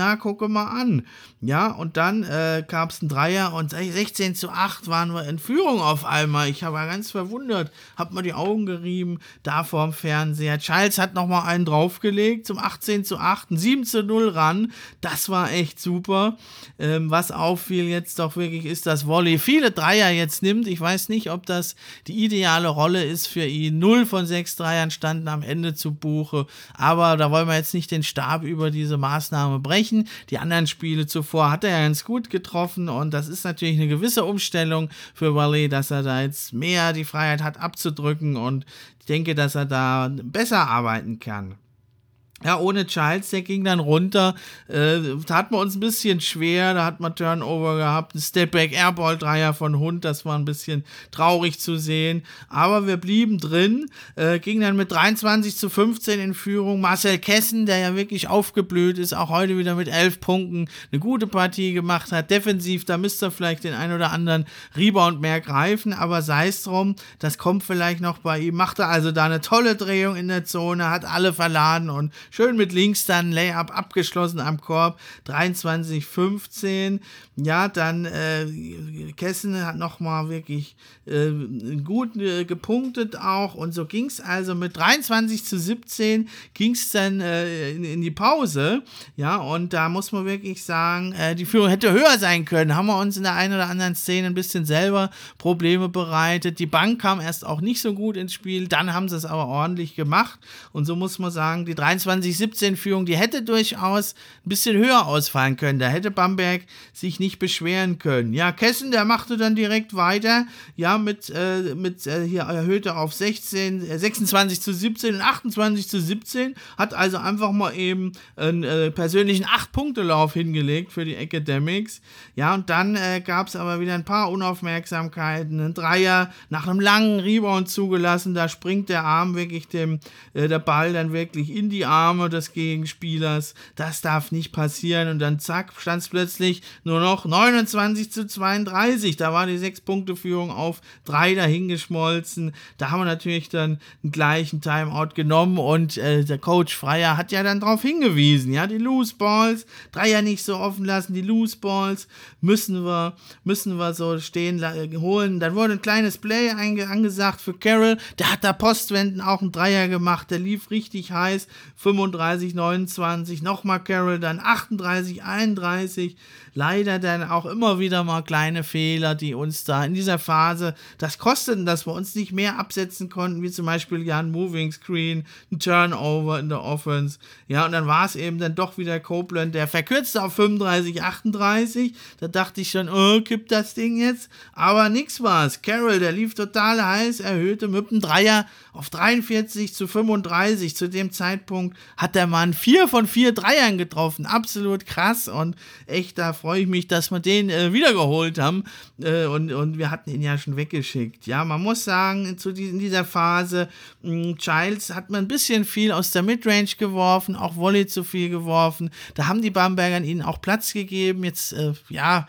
mal an. Ja, und dann äh, gab es einen Dreier und sechzehn zu acht waren wir in Führung auf einmal. Ich war ganz verwundert, hab mir die Augen gerieben, da vorm Fernseher. Childs hat nochmal einen draufgelegt zum achtzehn zu acht, ein sieben zu null ran. Das war echt super. Ähm, was auffiel jetzt doch wirklich ist, dass Volley viele Dreier jetzt nimmt. Ich weiß nicht, ob das die ideale Rolle ist für ihn. Null von sechs Dreiern standen am Ende zu Buche. Aber da wollen wir jetzt nicht den Stab über diese Maßnahme brechen. Die anderen Spiele zuvor hat er ja ganz gut getroffen und das ist natürlich eine gewisse Umstellung für Volley, dass er da jetzt mehr die Freiheit hat abzudrücken und ich denke, dass er da besser arbeiten kann. Ja, ohne Childs, der ging dann runter, äh, da hat man uns ein bisschen schwer, da hat man Turnover gehabt, ein Stepback, Airball-Dreier von Hund, das war ein bisschen traurig zu sehen, aber wir blieben drin, äh, ging dann mit dreiundzwanzig zu fünfzehn in Führung, Marcel Kessen, der ja wirklich aufgeblüht ist, auch heute wieder mit elf Punkten eine gute Partie gemacht hat, defensiv, da müsste er vielleicht den ein oder anderen Rebound mehr greifen, aber sei es drum, das kommt vielleicht noch bei ihm, macht er also da eine tolle Drehung in der Zone, hat alle verladen und schön mit links dann Layup abgeschlossen am Korb, dreiundzwanzig fünfzehn. Ja, dann äh, Kessen hat nochmal wirklich äh, gut äh, gepunktet auch und so ging es also mit dreiundzwanzig zu siebzehn ging es dann äh, in, in die Pause. Ja, und da muss man wirklich sagen, äh, die Führung hätte höher sein können. Haben wir uns in der einen oder anderen Szene ein bisschen selber Probleme bereitet. Die Bank kam erst auch nicht so gut ins Spiel, dann haben sie es aber ordentlich gemacht und so muss man sagen, die dreiundzwanzig siebzehn Führung, die hätte durchaus ein bisschen höher ausfallen können. Da hätte Bamberg sich nicht beschweren können. Ja, Kessen, der machte dann direkt weiter, ja, mit, äh, mit äh, hier erhöhte auf sechzehn, äh, sechsundzwanzig zu siebzehn und achtundzwanzig zu siebzehn, hat also einfach mal eben einen äh, persönlichen acht-Punkte-Lauf hingelegt für die Academics. Ja, und dann äh, gab es aber wieder ein paar Unaufmerksamkeiten, ein Dreier nach einem langen Rebound zugelassen, da springt der Arm wirklich dem, äh, der Ball dann wirklich in die Arme des Gegenspielers, das darf nicht passieren und dann zack, stand es plötzlich nur noch neunundzwanzig zu zweiunddreißig, da war die sechs-Punkte-Führung auf drei dahingeschmolzen, da haben wir natürlich dann einen gleichen Timeout genommen und äh, der Coach Freier hat ja dann darauf hingewiesen, ja, die Loose Balls, Dreier nicht so offen lassen, die Loose Balls müssen wir, müssen wir so stehen holen, dann wurde ein kleines Play einge- angesagt für Carroll, der hat da Postwenden auch einen Dreier gemacht, der lief richtig heiß, fünfunddreißig neunundzwanzig, nochmal Carroll, dann achtunddreißig einunddreißig, leider dann auch immer wieder mal kleine Fehler, die uns da in dieser Phase das kosteten, dass wir uns nicht mehr absetzen konnten, wie zum Beispiel ja ein Moving Screen, ein Turnover in der Offense, ja, und dann war es eben dann doch wieder Copeland, der verkürzte auf fünfunddreißig achtunddreißig, da dachte ich schon, oh, kippt das Ding jetzt, aber nix war's, Carroll, der lief total heiß, erhöhte mit dem Dreier auf dreiundvierzig zu fünfunddreißig, zu dem Zeitpunkt hat der Mann vier von vier Dreiern getroffen, absolut krass und echt, da freue ich mich, dass wir den äh, wiedergeholt haben äh, und, und wir hatten ihn ja schon weggeschickt. Ja, man muss sagen, zu die, in dieser Phase, mh, Childs hat man ein bisschen viel aus der Midrange geworfen, auch Volley zu viel geworfen, da haben die Bambergern ihnen auch Platz gegeben, jetzt, äh, ja,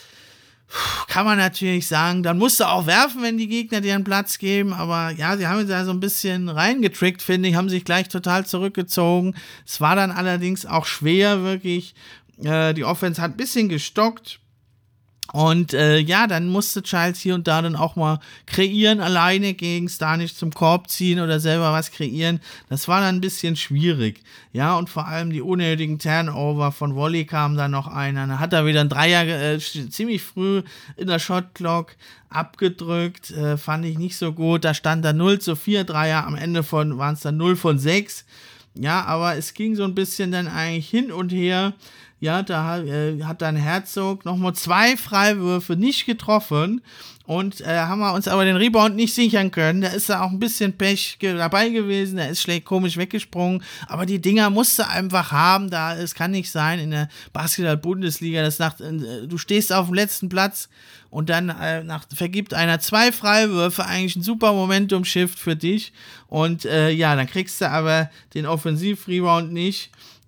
kann man natürlich sagen, dann musst du auch werfen, wenn die Gegner dir einen Platz geben, aber ja, sie haben da so ein bisschen reingetrickt, finde ich, haben sich gleich total zurückgezogen. Es war dann allerdings auch schwer, wirklich, äh, die Offense hat ein bisschen gestockt. Und äh, ja, dann musste Childs hier und da dann auch mal kreieren, alleine gegen Stanic zum Korb ziehen oder selber was kreieren. Das war dann ein bisschen schwierig. Ja, und vor allem die unnötigen Turnover von Volley kam dann noch einer. Dann hat er wieder einen Dreier äh, ziemlich früh in der Shotclock abgedrückt. Äh, fand ich nicht so gut. Da stand da null zu vier Dreier. Am Ende von waren es dann null von sechs. Ja, aber es ging so ein bisschen dann eigentlich hin und her. Ja, da äh, hat dann Herzog nochmal zwei Freiwürfe nicht getroffen und äh, haben wir uns aber den Rebound nicht sichern können. Da ist da auch ein bisschen Pech ge- dabei gewesen, der ist schlecht komisch weggesprungen, aber die Dinger musst du einfach haben, da es kann nicht sein in der Basketball-Bundesliga, das nach, äh, du stehst auf dem letzten Platz und dann äh, nach, vergibt einer zwei Freiwürfe, eigentlich ein super Momentum-Shift für dich und äh, ja, dann kriegst du aber den Offensiv-Rebound nicht.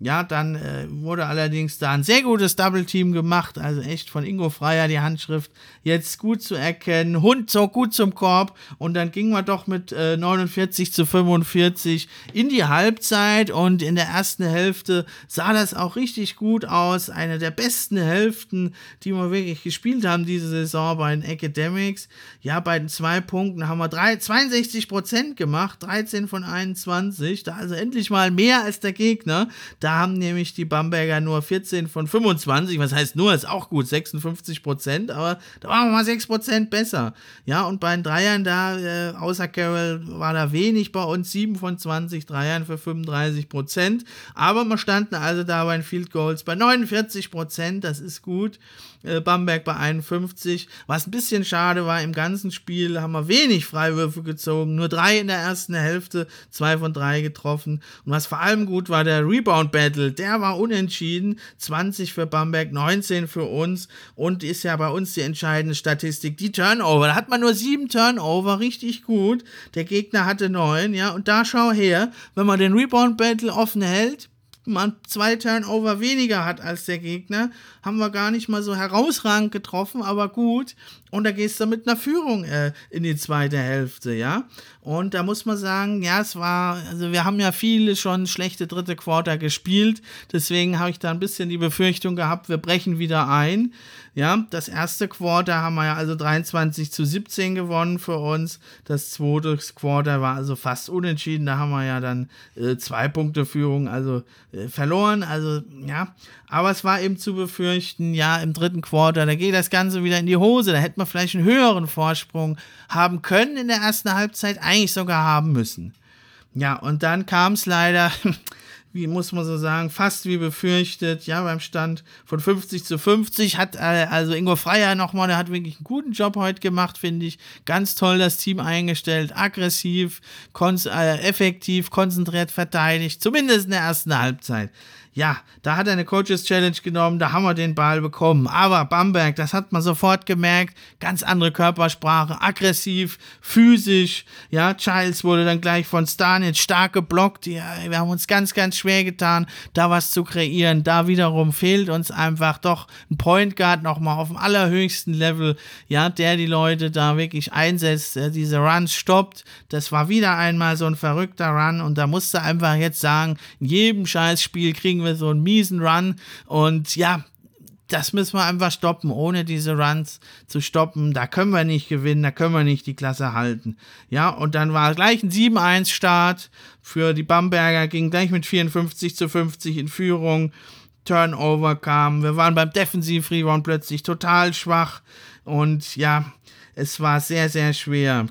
Ja, dann äh, wurde allerdings da ein sehr gutes Double-Team gemacht, also echt von Ingo Freier die Handschrift jetzt gut zu erkennen. Hund zog gut zum Korb und dann gingen wir doch mit äh, neunundvierzig zu fünfundvierzig in die Halbzeit und in der ersten Hälfte sah das auch richtig gut aus. Eine der besten Hälften, die wir wirklich gespielt haben diese Saison bei den Academics. Ja, bei den zwei Punkten haben wir drei, zweiundsechzig Prozent gemacht, dreizehn von einundzwanzig, da also endlich mal mehr als der Gegner. Da haben nämlich die Bamberger nur vierzehn von fünfundzwanzig, was heißt nur, ist auch gut, sechsundfünfzig Prozent, aber da waren wir mal sechs Prozent besser. Ja, und bei den Dreiern da, äh, außer Carroll, war da wenig bei uns, sieben von zwanzig Dreiern für fünfunddreißig Prozent, aber wir standen also da bei den Field Goals bei neunundvierzig Prozent, das ist gut. Bamberg bei einundfünfzig. Was ein bisschen schade war, im ganzen Spiel haben wir wenig Freiwürfe gezogen, nur drei in der ersten Hälfte, zwei von drei getroffen. Und was vor allem gut war, der Rebound-Battle, der war unentschieden, zwanzig für Bamberg, neunzehn für uns und ist ja bei uns die entscheidende Statistik, die Turnover. Da hat man nur sieben Turnover, richtig gut. Der Gegner hatte neun, ja, und da schau her, wenn man den Rebound-Battle offen hält, man zwei Turnover weniger hat als der Gegner, haben wir gar nicht mal so herausragend getroffen, aber gut. Und da gehst du mit einer Führung äh, in die zweite Hälfte, ja. Und da muss man sagen, ja, es war, also wir haben ja viele schon schlechte dritte Quarter gespielt, deswegen habe ich da ein bisschen die Befürchtung gehabt, wir brechen wieder ein. Ja, das erste Quarter haben wir ja also dreiundzwanzig zu siebzehn gewonnen für uns. Das zweite Quarter war also fast unentschieden. Da haben wir ja dann äh, zwei Punkte Führung also äh, verloren. Also ja, aber es war eben zu befürchten, ja, im dritten Quarter, da geht das Ganze wieder in die Hose. Da hätte man vielleicht einen höheren Vorsprung haben können in der ersten Halbzeit, eigentlich sogar haben müssen. Ja, und dann kam es leider... wie muss man so sagen, fast wie befürchtet, ja, beim Stand von fünfzig zu fünfzig hat äh, also Ingo Freier nochmal, der hat wirklich einen guten Job heute gemacht, finde ich, ganz toll das Team eingestellt, aggressiv, kon- äh, effektiv, konzentriert verteidigt, zumindest in der ersten Halbzeit. Ja, da hat er eine Coaches Challenge genommen, da haben wir den Ball bekommen. Aber Bamberg, das hat man sofort gemerkt, ganz andere Körpersprache, aggressiv, physisch. Ja, Childs wurde dann gleich von Stanic stark geblockt. Ja, wir haben uns ganz, ganz schwer getan, da was zu kreieren. Da wiederum fehlt uns einfach doch ein Point Guard nochmal auf dem allerhöchsten Level, ja, der die Leute da wirklich einsetzt, der diese Runs stoppt. Das war wieder einmal so ein verrückter Run und da musste einfach jetzt sagen, in jedem Scheißspiel kriegen wir so einen miesen Run und ja, das müssen wir einfach stoppen, ohne diese Runs zu stoppen, da können wir nicht gewinnen, da können wir nicht die Klasse halten. Ja, und dann war gleich ein sieben eins Start für die Bamberger, ging gleich mit vierundfünfzig zu fünfzig in Führung, Turnover kam, wir waren beim Defensiv-Rebound plötzlich total schwach und ja, es war sehr, sehr schwer.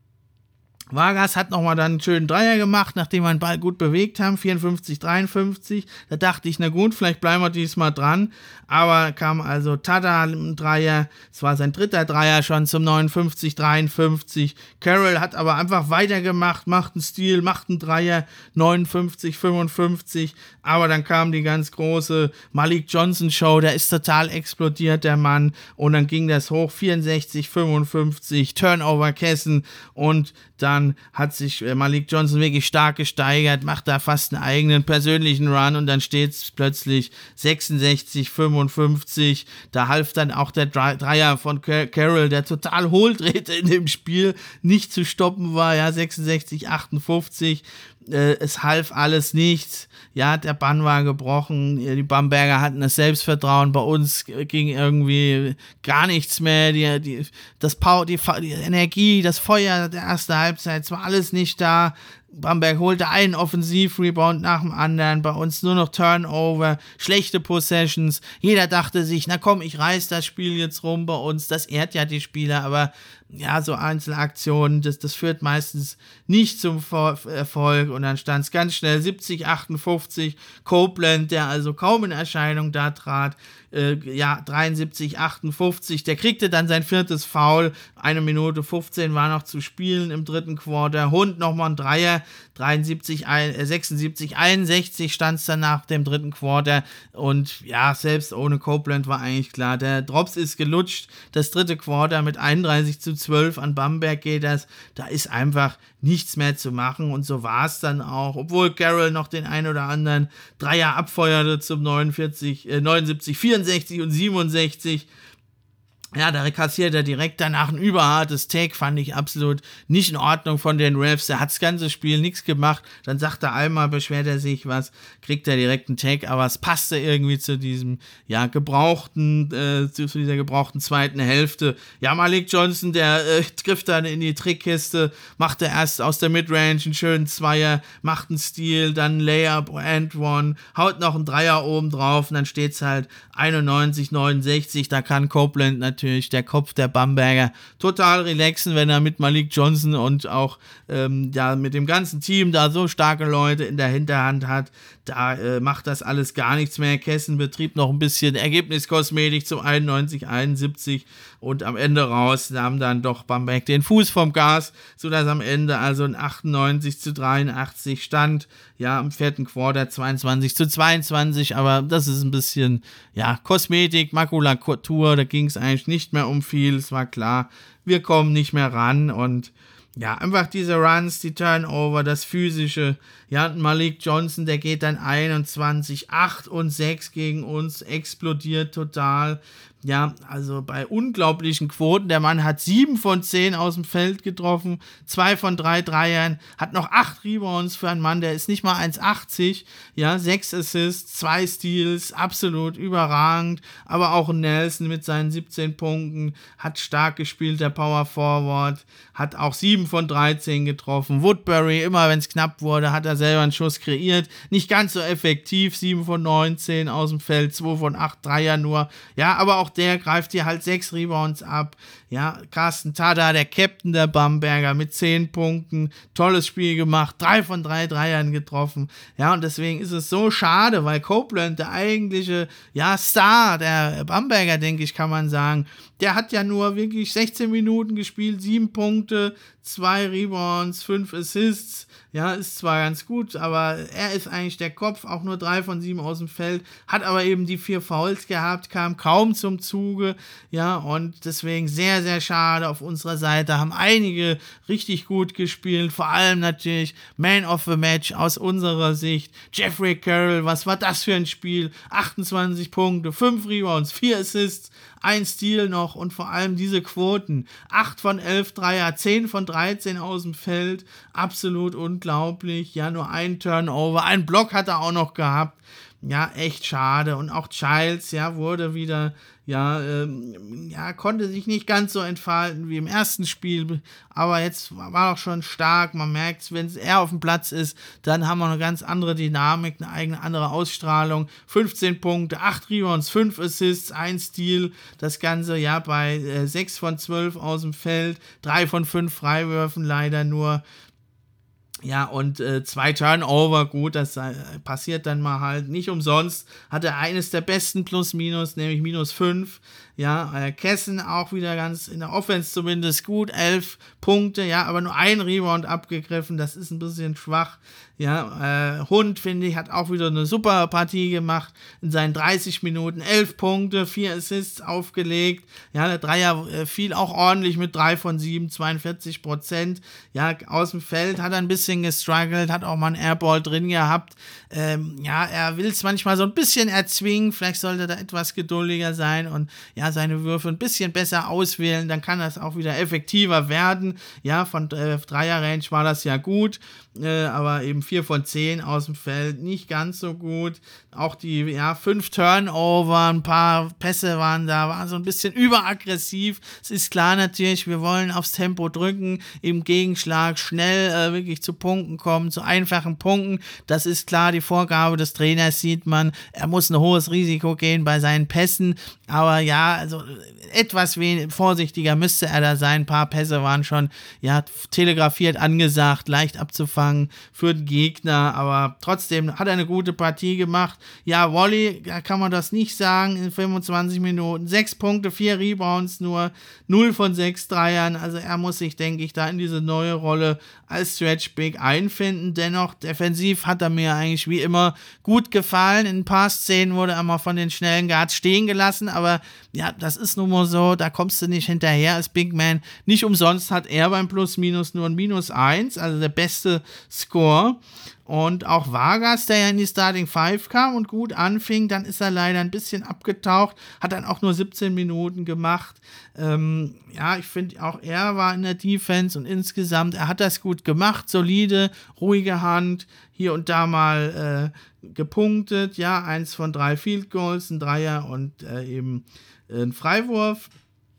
Vargas hat nochmal dann einen schönen Dreier gemacht, nachdem wir den Ball gut bewegt haben, vierundfünfzig dreiundfünfzig. Da dachte ich, na gut, vielleicht bleiben wir diesmal dran. Aber kam also Tada ein Dreier, es war sein dritter Dreier schon zum neunundfünfzig dreiundfünfzig. Carroll hat aber einfach weitergemacht, macht einen Steal, macht einen Dreier, neunundfünfzig fünfundfünfzig. Aber dann kam die ganz große Malik Johnson Show, der ist total explodiert, der Mann. Und dann ging das hoch, vierundsechzig fünfundfünfzig, Turnover Kessen und dann hat sich Malik Johnson wirklich stark gesteigert, macht da fast einen eigenen persönlichen Run und dann steht es plötzlich sechsundsechzig fünfundfünfzig. Da half dann auch der Dreier von Carroll, der total hohl drehte in dem Spiel, nicht zu stoppen war, ja, sechsundsechzig achtundfünfzig. Es half alles nichts, ja, der Bann war gebrochen, die Bamberger hatten das Selbstvertrauen, bei uns ging irgendwie gar nichts mehr, die, die, das Power, die, die Energie, das Feuer der ersten Halbzeit, es war alles nicht da. Bamberg holte einen Offensiv-Rebound nach dem anderen, bei uns nur noch Turnover, schlechte Possessions, jeder dachte sich, na komm, ich reiß das Spiel jetzt rum bei uns, das ehrt ja die Spieler, aber ja, so Einzelaktionen, das, das führt meistens nicht zum Erfolg und dann stand es ganz schnell siebzig achtundfünfzig, Copeland, der also kaum in Erscheinung da trat, äh, ja, dreiundsiebzig achtundfünfzig, der kriegte dann sein viertes Foul, eine Minute fünfzehn war noch zu spielen im dritten Quarter, Hund nochmal ein Dreier, dreiundsiebzig, sechsundsiebzig einundsechzig stand es dann nach dem dritten Quarter und ja, selbst ohne Copeland war eigentlich klar, der Drops ist gelutscht, das dritte Quarter mit einunddreißig zu zwölf an Bamberg geht das, da ist einfach nichts mehr zu machen und so war es dann auch, obwohl Carroll noch den ein oder anderen Dreier abfeuerte zum neunundvierzig, äh, neunundsiebzig, vierundsechzig und siebenundsechzig. Ja, da kassiert er direkt danach ein überhartes Tag, fand ich absolut nicht in Ordnung von den Refs. Er hat das ganze Spiel nichts gemacht, dann sagt er einmal, beschwert er sich was, kriegt er direkt einen Tag, aber es passte irgendwie zu diesem, ja, gebrauchten, äh, zu dieser gebrauchten zweiten Hälfte. Ja, Malik Johnson, der äh, trifft dann in die Trickkiste, macht er erst aus der Midrange einen schönen Zweier, macht einen Steal, dann einen Layup and one, haut noch einen Dreier oben drauf und dann steht's halt einundneunzig, neunundsechzig, da kann Copeland natürlich Natürlich der Kopf der Bamberger total relaxen, wenn er mit Malik Johnson und auch ähm, ja, mit dem ganzen Team da so starke Leute in der Hinterhand hat. Da äh, macht das alles gar nichts mehr. Kessen betrieb noch ein bisschen Ergebniskosmetik zum einundneunzig, einundsiebzig und am Ende raus nahm dann doch Bamberg den Fuß vom Gas, sodass am Ende also ein achtundneunzig zu dreiundachtzig stand. Ja, im vierten Quarter zweiundzwanzig zu zweiundzwanzig, aber das ist ein bisschen, ja, Kosmetik, Makulatur, da ging es eigentlich nicht mehr um viel, es war klar, wir kommen nicht mehr ran und ja, einfach diese Runs, die Turnover, das Physische, ja, Malik Johnson, der geht dann einundzwanzig, acht und sechs gegen uns, explodiert total. Ja, also bei unglaublichen Quoten. Der Mann hat sieben von zehn aus dem Feld getroffen, zwei von drei Dreiern, hat noch acht Rebounds für einen Mann, der ist nicht mal eins achtzig. Ja, sechs Assists, zwei Steals, absolut überragend. Aber auch Nelson mit seinen siebzehn Punkten hat stark gespielt, der Power Forward, hat auch sieben von dreizehn getroffen. Woodbury, immer wenn es knapp wurde, hat er selber einen Schuss kreiert. Nicht ganz so effektiv, sieben von neunzehn aus dem Feld, zwei von acht Dreier nur. Ja, aber auch der greift hier halt sechs Rebounds ab. Ja, Carsten Tada, der Captain der Bamberger mit zehn Punkten, tolles Spiel gemacht, drei von drei Dreiern getroffen. Ja, und deswegen ist es so schade, weil Copeland, der eigentliche, ja, Star der Bamberger, denke ich, kann man sagen, der hat ja nur wirklich sechzehn Minuten gespielt, sieben Punkte, zwei Rebounds, fünf Assists. Ja, ist zwar ganz gut, aber er ist eigentlich der Kopf, auch nur drei von sieben aus dem Feld, hat aber eben die vier Fouls gehabt, kam kaum zum Zuge, ja, und deswegen sehr, sehr schade auf unserer Seite, haben einige richtig gut gespielt, vor allem natürlich Man of the Match aus unserer Sicht, Jeffrey Carroll, was war das für ein Spiel, achtundzwanzig Punkte, fünf Rebounds, vier Assists, ein Steal noch und vor allem diese Quoten, acht von elf Dreier, zehn von dreizehn aus dem Feld, absolut unglaublich, ja, nur ein Turnover, ein Block hat er auch noch gehabt, ja, echt schade und auch Childs, ja, wurde wieder, ja, ähm, ja, konnte sich nicht ganz so entfalten wie im ersten Spiel, aber jetzt war auch schon stark, man merkt, wenn er auf dem Platz ist, dann haben wir eine ganz andere Dynamik, eine eigene andere Ausstrahlung, fünfzehn Punkte, acht Rebounds, fünf Assists, ein Steal, das Ganze, ja, bei äh, sechs von zwölf aus dem Feld, drei von fünf Freiwürfen leider nur. Ja, und äh, zwei Turnover, gut, das äh, passiert dann mal halt. Nicht umsonst hat er eines der besten Plus-Minus, nämlich minus fünf. Ja, äh, Kessen auch wieder ganz in der Offense zumindest gut, elf Punkte, ja, aber nur ein Rebound abgegriffen, das ist ein bisschen schwach. Ja, äh, Hund, finde ich, hat auch wieder eine super Partie gemacht in seinen dreißig Minuten, elf Punkte, vier Assists aufgelegt. Ja, der Dreier äh, fiel auch ordentlich mit drei von sieben, zweiundvierzig Prozent. Ja, aus dem Feld hat er ein bisschen gestruggelt, hat auch mal einen Airball drin gehabt. Ähm, ja, er will es manchmal so ein bisschen erzwingen, vielleicht sollte er da etwas geduldiger sein und ja, seine Würfe ein bisschen besser auswählen, dann kann das auch wieder effektiver werden. Ja, von äh, Dreier-Range war das ja gut, äh, aber eben vier von zehn aus dem Feld, nicht ganz so gut. Auch die, ja, fünf Turnover, ein paar Pässe waren da, war so ein bisschen überaggressiv. Es ist klar natürlich, wir wollen aufs Tempo drücken, im Gegenschlag schnell äh, wirklich zu Punkten kommen, zu einfachen Punkten. Das ist klar die Vorgabe des Trainers, sieht man. Er muss ein hohes Risiko gehen bei seinen Pässen, aber ja, also etwas wenig vorsichtiger müsste er da sein. Ein paar Pässe waren schon, ja, telegrafiert angesagt, leicht abzufangen für den Gegner, aber trotzdem hat er eine gute Partie gemacht. Ja, Wally, da kann man das nicht sagen, in fünfundzwanzig Minuten, sechs Punkte, vier Rebounds nur, null von sechs Dreiern, also er muss sich, denke ich, da in diese neue Rolle als Stretch Big Weg einfinden. Dennoch, defensiv hat er mir eigentlich wie immer gut gefallen. In ein paar Szenen wurde er mal von den schnellen Guards stehen gelassen, aber ja, das ist nun mal so, da kommst du nicht hinterher als Big Man. Nicht umsonst hat er beim Plus-Minus nur ein Minus eins, also der beste Score. Und auch Vargas, der ja in die Starting Five kam und gut anfing, dann ist er leider ein bisschen abgetaucht, hat dann auch nur siebzehn Minuten gemacht. Ähm, ja, ich finde auch er war in der Defense und insgesamt, er hat das gut gemacht, solide, ruhige Hand, hier und da mal äh, gepunktet, ja, eins von drei Field Goals, ein Dreier und äh, eben äh, ein Freiwurf.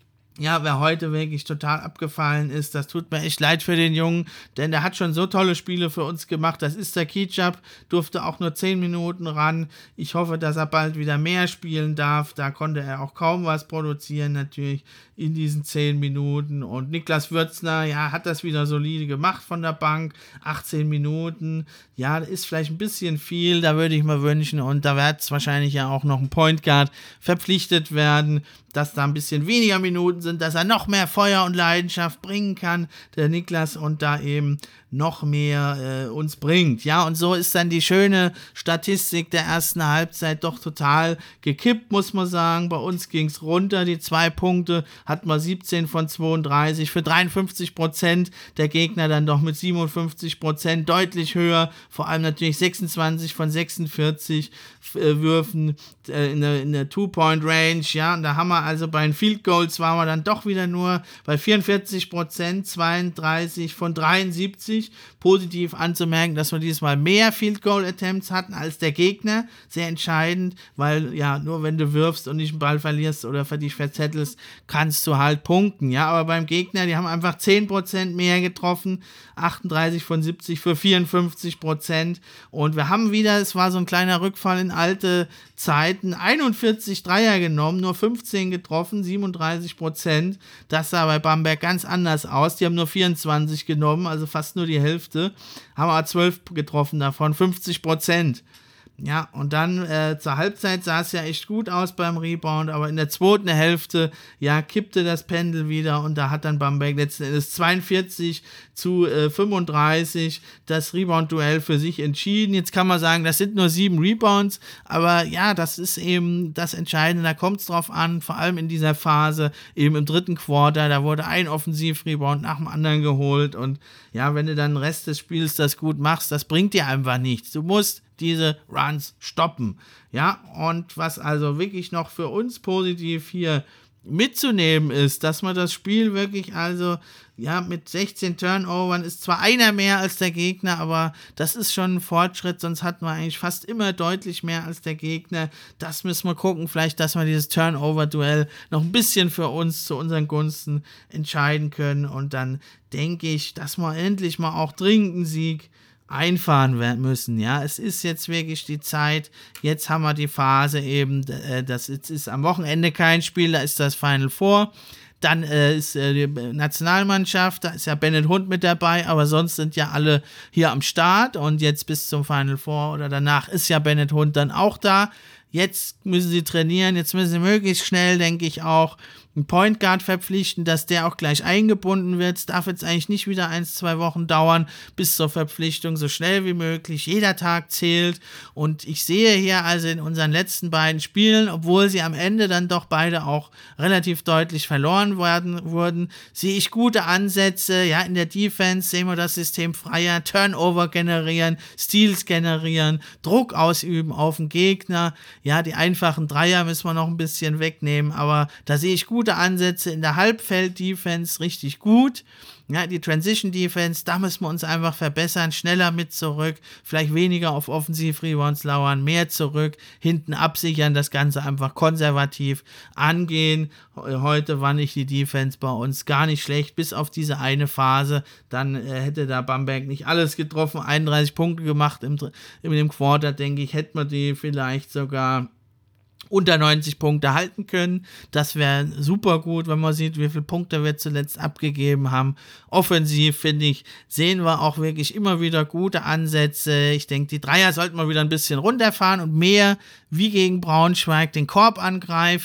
Ja, wer heute wirklich total abgefallen ist, das tut mir echt leid für den Jungen, denn der hat schon so tolle Spiele für uns gemacht. Das ist der Kicap, durfte auch nur zehn Minuten ran. Ich hoffe, dass er bald wieder mehr spielen darf. Da konnte er auch kaum was produzieren, natürlich in diesen zehn Minuten. Und Niklas Würzner, ja, hat das wieder solide gemacht von der Bank. achtzehn Minuten, ja, ist vielleicht ein bisschen viel, da würde ich mir wünschen. Und da wird es wahrscheinlich ja auch noch ein Point Guard verpflichtet werden, dass da ein bisschen weniger Minuten sind, dass er noch mehr Feuer und Leidenschaft bringen kann, der Niklas, und da eben noch mehr äh, uns bringt. Ja, und so ist dann die schöne Statistik der ersten Halbzeit doch total gekippt, muss man sagen. Bei uns ging es runter, die zwei Punkte hatten wir siebzehn von zweiunddreißig, für dreiundfünfzig Prozent, der Gegner dann doch mit siebenundfünfzig Prozent deutlich höher, vor allem natürlich sechsundzwanzig von sechsundvierzig äh, Würfen äh, in der, in der Two-Point-Range, ja, und da haben wir also bei den Field Goals waren wir dann doch wieder nur bei vierundvierzig Prozent, zweiunddreißig von dreiundsiebzig. Positiv anzumerken, dass wir dieses Mal mehr Field Goal Attempts hatten als der Gegner. Sehr entscheidend, weil ja, nur wenn du wirfst und nicht einen Ball verlierst oder für dich verzettelst, kannst du halt punkten. Ja, aber beim Gegner, die haben einfach zehn Prozent mehr getroffen, achtunddreißig von siebzig für vierundfünfzig Prozent. Und wir haben wieder, es war so ein kleiner Rückfall in alte Zeiten, einundvierzig Dreier genommen, nur fünfzehn getroffen, siebenunddreißig Prozent. Das sah bei Bamberg ganz anders aus. Die haben nur vierundzwanzig genommen, also fast nur die Hälfte. Haben aber zwölf getroffen davon, fünfzig Prozent. Ja, und dann äh, zur Halbzeit sah es ja echt gut aus beim Rebound, aber in der zweiten Hälfte, ja, kippte das Pendel wieder und da hat dann Bamberg letzten Endes zweiundvierzig zu fünfunddreißig das Rebound-Duell für sich entschieden. Jetzt kann man sagen, das sind nur sieben Rebounds, aber ja, das ist eben das Entscheidende, da kommt es drauf an, vor allem in dieser Phase, eben im dritten Quarter, da wurde ein Offensiv-Rebound nach dem anderen geholt und ja, wenn du dann den Rest des Spiels das gut machst, das bringt dir einfach nichts. Du musst diese Runs stoppen. Ja, und was also wirklich noch für uns positiv hier mitzunehmen ist, dass man das Spiel wirklich also, ja, mit sechzehn Turnovern ist zwar einer mehr als der Gegner, aber das ist schon ein Fortschritt, sonst hatten wir eigentlich fast immer deutlich mehr als der Gegner. Das müssen wir gucken, vielleicht, dass wir dieses Turnover-Duell noch ein bisschen für uns zu unseren Gunsten entscheiden können und dann denke ich, dass wir endlich mal auch dringend einen Sieg einfahren werden müssen, ja, es ist jetzt wirklich die Zeit, jetzt haben wir die Phase eben, äh, das ist, ist am Wochenende kein Spiel, da ist das Final Four, dann äh, ist äh, die Nationalmannschaft, da ist ja Bennett Hund mit dabei, aber sonst sind ja alle hier am Start und jetzt bis zum Final Four oder danach ist ja Bennett Hund dann auch da. Jetzt müssen sie trainieren, jetzt müssen sie möglichst schnell, denke ich, auch einen Point Guard verpflichten, dass der auch gleich eingebunden wird. Es darf jetzt eigentlich nicht wieder ein, zwei Wochen dauern bis zur Verpflichtung, so schnell wie möglich. Jeder Tag zählt und ich sehe hier also in unseren letzten beiden Spielen, obwohl sie am Ende dann doch beide auch relativ deutlich verloren werden, wurden, sehe ich gute Ansätze. Ja, in der Defense sehen wir das System freier, Turnover generieren, Steals generieren, Druck ausüben auf den Gegner. Ja, die einfachen Dreier müssen wir noch ein bisschen wegnehmen, aber da sehe ich gute Ansätze in der Halbfeld-Defense, richtig gut. Ja, die Transition-Defense, da müssen wir uns einfach verbessern, schneller mit zurück, vielleicht weniger auf Offensiv-Rebounds lauern, mehr zurück, hinten absichern, das Ganze einfach konservativ angehen. Heute war nicht die Defense bei uns gar nicht schlecht, bis auf diese eine Phase, dann äh, hätte da Bamberg nicht alles getroffen, einunddreißig Punkte gemacht im, im, im Quarter, denke ich, hätte man die vielleicht sogar unter neunzig Punkte halten können. Das wäre super gut, wenn man sieht, wie viele Punkte wir zuletzt abgegeben haben. Offensiv, finde ich, sehen wir auch wirklich immer wieder gute Ansätze. Ich denke, die Dreier sollten wir wieder ein bisschen runterfahren und mehr wie gegen Braunschweig den Korb angreifen.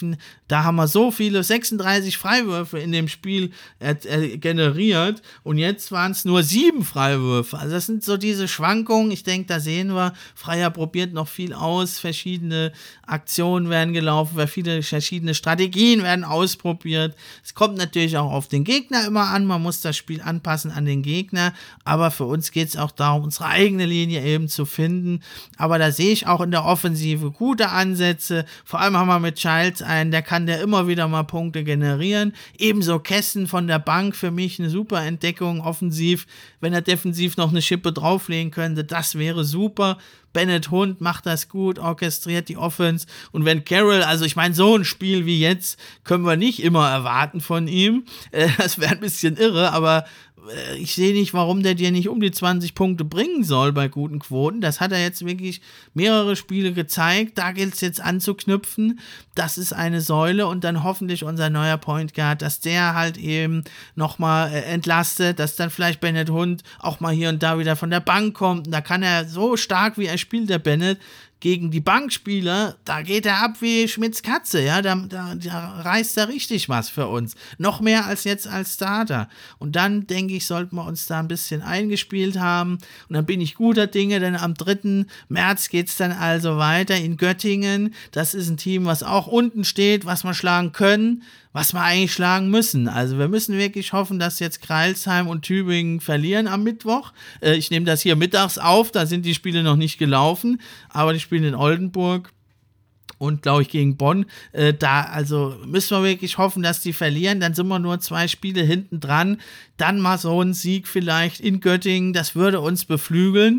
Da haben wir so viele, sechsunddreißig Freiwürfe in dem Spiel äh, äh, generiert und jetzt waren es nur sieben Freiwürfe. Also das sind so diese Schwankungen. Ich denke, da sehen wir, Freier probiert noch viel aus, verschiedene Aktionen werden gelaufen, viele verschiedene Strategien werden ausprobiert. Es kommt natürlich auch auf den Gegner immer an, man muss das Spiel anpassen an den Gegner, aber für uns geht es auch darum, unsere eigene Linie eben zu finden. Aber da sehe ich auch in der Offensive gute Ansätze. Vor allem haben wir mit Childs einen, der kann der immer wieder mal Punkte generieren. Ebenso Kessen von der Bank, für mich eine super Entdeckung offensiv. Wenn er defensiv noch eine Schippe drauflegen könnte, das wäre super. Bennett Hund macht das gut, orchestriert die Offense. Und wenn Carroll, also ich meine, so ein Spiel wie jetzt können wir nicht immer erwarten von ihm. Äh, das wäre ein bisschen irre, aber äh, ich sehe nicht, warum der dir nicht um die zwanzig Punkte bringen soll bei guten Quoten. Das hat er jetzt wirklich mehrere Spiele gezeigt. Da gilt es jetzt anzuknüpfen. Das ist eine Säule und dann hoffentlich unser neuer Point Guard, dass der halt eben nochmal äh, entlastet, dass dann vielleicht Bennett Hund auch mal hier und da wieder von der Bank kommt. Und da kann er so stark, wie er spielt, der Bennett, gegen die Bankspieler, da geht er ab wie Schmitz Katze, ja, da, da, da reißt er richtig was für uns. Noch mehr als jetzt als Starter. Und dann, denke ich, sollten wir uns da ein bisschen eingespielt haben. Und dann bin ich guter Dinge, denn am dritten März geht es dann also weiter in Göttingen. Das ist ein Team, was auch unten steht, was wir schlagen können, was wir eigentlich schlagen müssen. Also wir müssen wirklich hoffen, dass jetzt Crailsheim und Tübingen verlieren am Mittwoch. Äh, ich nehme das hier mittags auf, da sind die Spiele noch nicht gelaufen, aber die spielen in Oldenburg und glaube ich gegen Bonn. Äh, da also müssen wir wirklich hoffen, dass die verlieren. Dann sind wir nur zwei Spiele hinten dran. Dann mal so ein Sieg vielleicht in Göttingen, das würde uns beflügeln.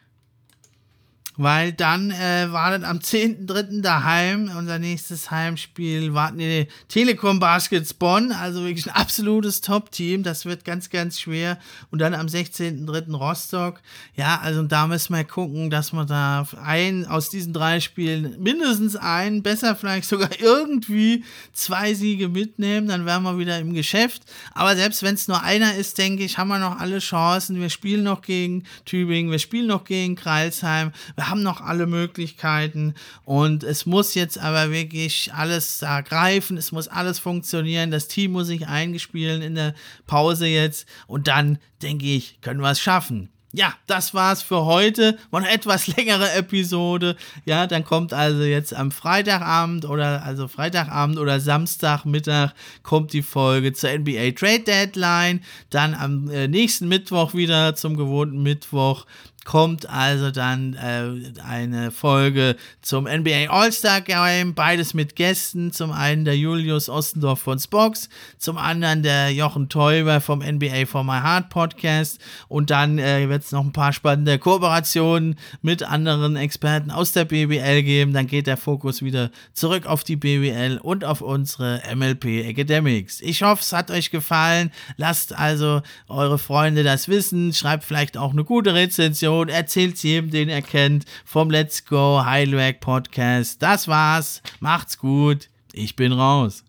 Weil dann äh, wartet am zehnten dritten daheim, unser nächstes Heimspiel, warten die Telekom Baskets Bonn, also wirklich ein absolutes Top-Team, das wird ganz, ganz schwer. Und dann am sechzehnten dritten Rostock, ja, also da müssen wir gucken, dass wir da ein aus diesen drei Spielen, mindestens einen, besser vielleicht sogar irgendwie zwei Siege mitnehmen, dann wären wir wieder im Geschäft. Aber selbst wenn es nur einer ist, denke ich, haben wir noch alle Chancen. Wir spielen noch gegen Tübingen, wir spielen noch gegen Crailsheim, wir haben noch alle Möglichkeiten und es muss jetzt aber wirklich alles da greifen, es muss alles funktionieren, das Team muss sich eingespielen in der Pause jetzt und dann, denke ich, können wir es schaffen. Ja, das war's für heute. War eine etwas längere Episode. Ja, dann kommt also jetzt am Freitagabend oder also Freitagabend oder Samstagmittag kommt die Folge zur N B A Trade Deadline. Dann am äh, nächsten Mittwoch wieder zum gewohnten Mittwoch kommt also dann äh, eine Folge zum N B A All-Star Game, beides mit Gästen, zum einen der Julius Ostendorf von Spox, zum anderen der Jochen Teuber vom N B A For My Heart Podcast und dann äh, wird es noch ein paar spannende Kooperationen mit anderen Experten aus der B B L geben, dann geht der Fokus wieder zurück auf die B B L und auf unsere M L P Academics. Ich hoffe, es hat euch gefallen, lasst also eure Freunde das wissen, schreibt vielleicht auch eine gute Rezension, erzählt jedem, den ihr kennt, vom Let's Go Heidelberg Podcast. Das war's. Macht's gut. Ich bin raus.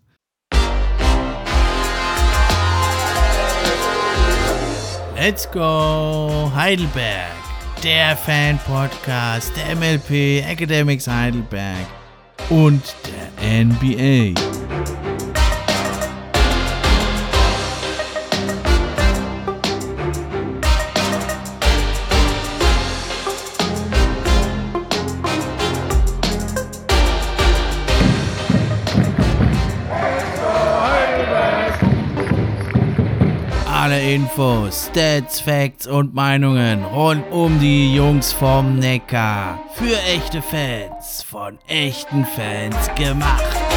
Let's Go Heidelberg. Der Fan-Podcast der M L P Academics Heidelberg und der N B A. Alle Infos, Stats, Facts und Meinungen rund um die Jungs vom Neckar. Für echte Fans, von echten Fans gemacht.